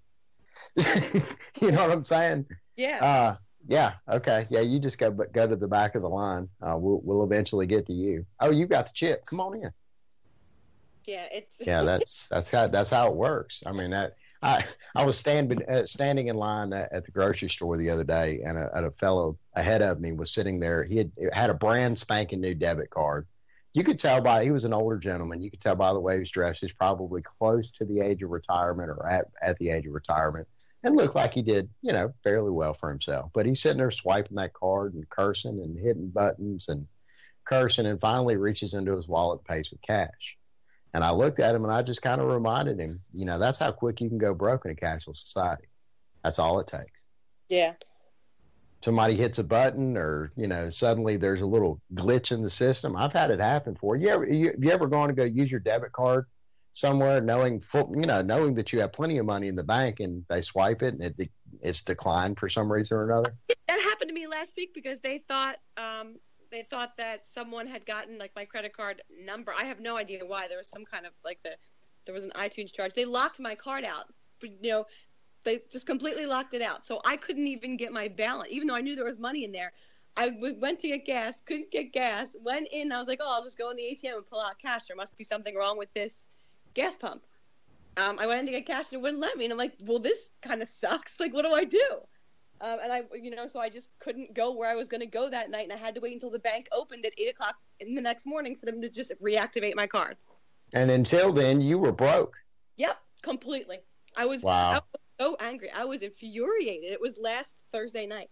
Speaker 7: you know what I'm saying?
Speaker 6: Yeah.
Speaker 7: Uh, yeah. Okay. Yeah. You just go, go to the back of the line. Uh, we'll, we'll eventually get to you. Oh, you got the chip. Come on in.
Speaker 6: Yeah, it's
Speaker 7: yeah. That's that's how that's how it works. I mean, that I I was standing uh, standing in line at, at the grocery store the other day, and a, and a fellow ahead of me was sitting there. He had had a brand spanking new debit card. You could tell by he was an older gentleman. You could tell by the way he was dressed. He's probably close to the age of retirement or at at the age of retirement, and looked like he did, you know, fairly well for himself. But he's sitting there swiping that card and cursing and hitting buttons and cursing, and finally reaches into his wallet and pays with cash. And I looked at him and I just kind of reminded him, you know, that's how quick you can go broke in a cashless society. That's all it takes.
Speaker 6: Yeah.
Speaker 7: somebody hits a button, or you know, suddenly there's a little glitch in the system. I've had it happen for you. Ever, you, have you ever gone to go use your debit card somewhere, knowing full, you know, knowing that you have plenty of money in the bank, and they swipe it and it it's declined for some reason or another?
Speaker 6: That happened to me last week because they thought um, they thought that someone had gotten like my credit card number. I have no idea why. There was some kind of like the there was an iTunes charge. They locked my card out. But, you know, they just completely locked it out. So I couldn't even get my balance, even though I knew there was money in there. I w- went to get gas, couldn't get gas, went in. I was like, oh, I'll just go in the A T M and pull out cash. There must be something wrong with this gas pump. Um, I went in to get cash and it wouldn't let me. And I'm like, well, this kind of sucks. Like, what do I do? Um, and I, you know, so I just couldn't go where I was going to go that night. And I had to wait until the bank opened at eight o'clock in the next morning for them to just reactivate my card.
Speaker 7: And until then, you were broke.
Speaker 6: Yep, completely. I was,
Speaker 7: wow.
Speaker 6: I was so angry. I was infuriated. It was last Thursday night.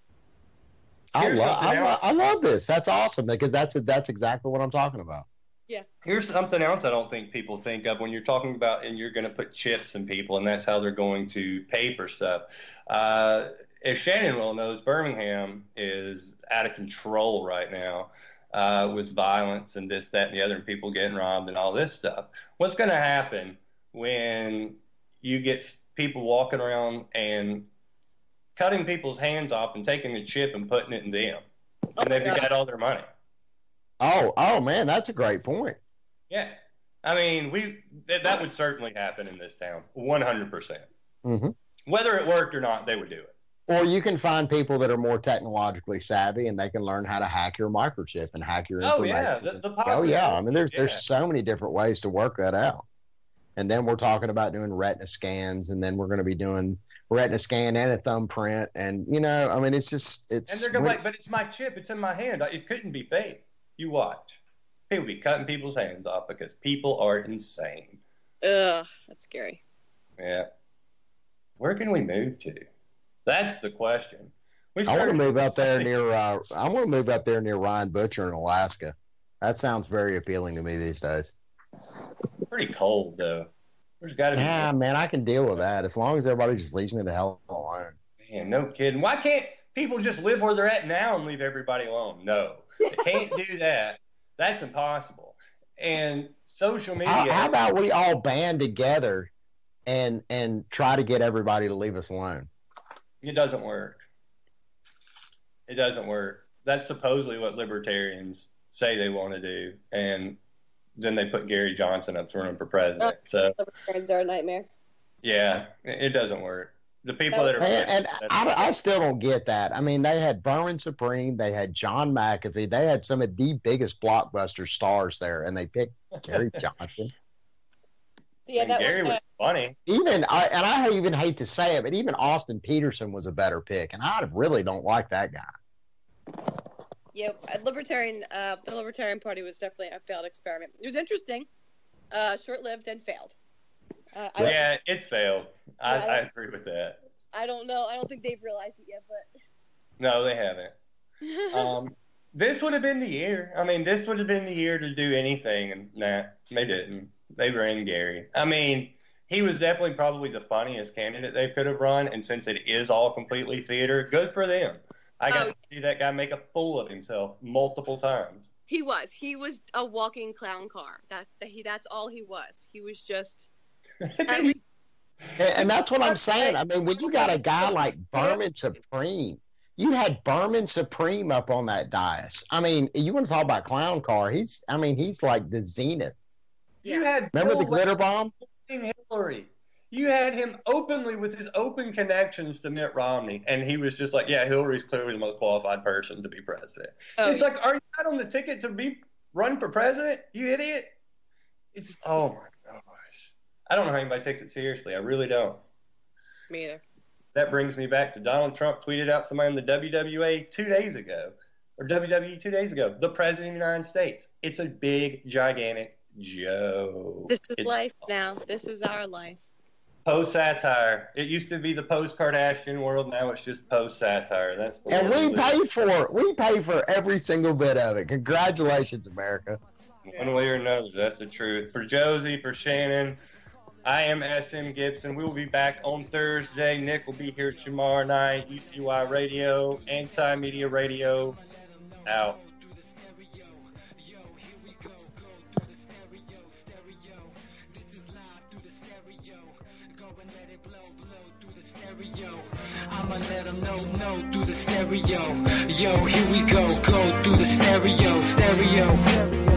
Speaker 7: I, lo- I, lo- I love this. That's awesome, because that's that's exactly what I'm talking about.
Speaker 6: Yeah.
Speaker 5: Here's something else I don't think people think of when you're talking about, and you're going to put chips in people, and that's how they're going to pay for stuff. Uh, as Shannon well knows, Birmingham is out of control right now uh, with violence and this, that, and the other, and people getting robbed and all this stuff. What's going to happen when you get people walking around and cutting people's hands off and taking the chip and putting it in them, and they've got all their money?
Speaker 7: Oh, oh man, that's a great point.
Speaker 5: Yeah. I mean, we th- that would certainly happen in this town, one hundred percent.
Speaker 7: Mm-hmm.
Speaker 5: Whether it worked or not, they would do it.
Speaker 7: Or you can find people that are more technologically savvy, and they can learn how to hack your microchip and hack your information.
Speaker 5: Oh, yeah. The, the
Speaker 7: oh, yeah. I mean, there's
Speaker 5: yeah.
Speaker 7: there's so many different ways to work that out. And then we're talking about doing retina scans, and then we're going to be doing retina scan and a thumbprint. And, you know, I mean, it's just, it's.
Speaker 5: And they're going to like, but it's my chip. It's in my hand. It couldn't be fake. You watch. People be cutting people's hands off because people are insane.
Speaker 6: Ugh, that's scary.
Speaker 5: Yeah. Where can we move to? That's the question. We
Speaker 7: I want to move up there near. Uh, I want to move up there near Ryan Butcher in Alaska. That sounds very appealing to me these days.
Speaker 5: Pretty cold though. There's got to be.
Speaker 7: Yeah, man, I can deal with that as long as everybody just leaves me the hell alone.
Speaker 5: Man, no kidding. Why can't people just live where they're at now and leave everybody alone? No, they can't do that. That's impossible. And social media.
Speaker 7: How, how about we all band together and and try to get everybody to leave us alone?
Speaker 5: It doesn't work. It doesn't work. That's supposedly what libertarians say they want to do, and then they put Gary Johnson up to run for president. So
Speaker 6: libertarians are a nightmare.
Speaker 5: Yeah, it doesn't work. The people that are
Speaker 7: and, and I, I still don't get that. I mean, they had Vermin Supreme, they had John McAfee, they had some of the biggest blockbuster stars there, and they picked Gary Johnson.
Speaker 6: Yeah, that
Speaker 5: Gary
Speaker 6: was,
Speaker 5: was funny.
Speaker 7: Even I, and I even hate to say it, but even Austin Peterson was a better pick, and I really don't like that guy.
Speaker 6: Yeah, libertarian. Uh, the Libertarian Party was definitely a failed experiment. It was interesting, uh, short-lived, and failed. Uh, I
Speaker 5: yeah, it's failed. I,
Speaker 6: yeah, I,
Speaker 5: I agree with that.
Speaker 6: I don't know. I don't think they've realized it yet, but
Speaker 5: no, they haven't. um, this would have been the year. I mean, this would have been the year to do anything, and nah, they didn't. They ran Gary. I mean, he was definitely probably the funniest candidate they could have run, and since it is all completely theater, good for them. I got oh, to see that guy make a fool of himself multiple times.
Speaker 6: He was. He was a walking clown car. That, that he. That's all he was. He was just. I mean,
Speaker 7: and that's what I'm saying. I mean, when you got a guy like Vermin Supreme, you had Vermin Supreme up on that dais. I mean, you want to talk about clown car? He's. I mean, he's like the zenith.
Speaker 5: You had
Speaker 7: remember the glitter bomb?
Speaker 5: Hillary. You had him openly with his open connections to Mitt Romney, and he was just like, "Yeah, Hillary's clearly the most qualified person to be president." Oh, it's yeah. like, are you not on the ticket to be run for president? You idiot! It's oh my gosh. I don't know how anybody takes it seriously. I really don't.
Speaker 6: Me either.
Speaker 5: That brings me back to Donald Trump tweeted out somebody in the W W A two days ago, or W W E two days ago. The president of the United States. It's a big, gigantic joke.
Speaker 6: This is
Speaker 5: it's
Speaker 6: life now. This is our life.
Speaker 5: Post-satire. It used to be the post-Kardashian world. Now it's just post-satire. That's the
Speaker 7: and we pay for it. We pay for every single bit of it. Congratulations, America.
Speaker 5: One way or another. That's the truth. For Josie, for Shannon, I am S M Gibson. We will be back on Thursday. Nick will be here tomorrow night. U C Y Radio, Anti-Media Radio, out.
Speaker 3: I'ma let them know, no, through the stereo. Yo, here we go, go through the stereo, stereo.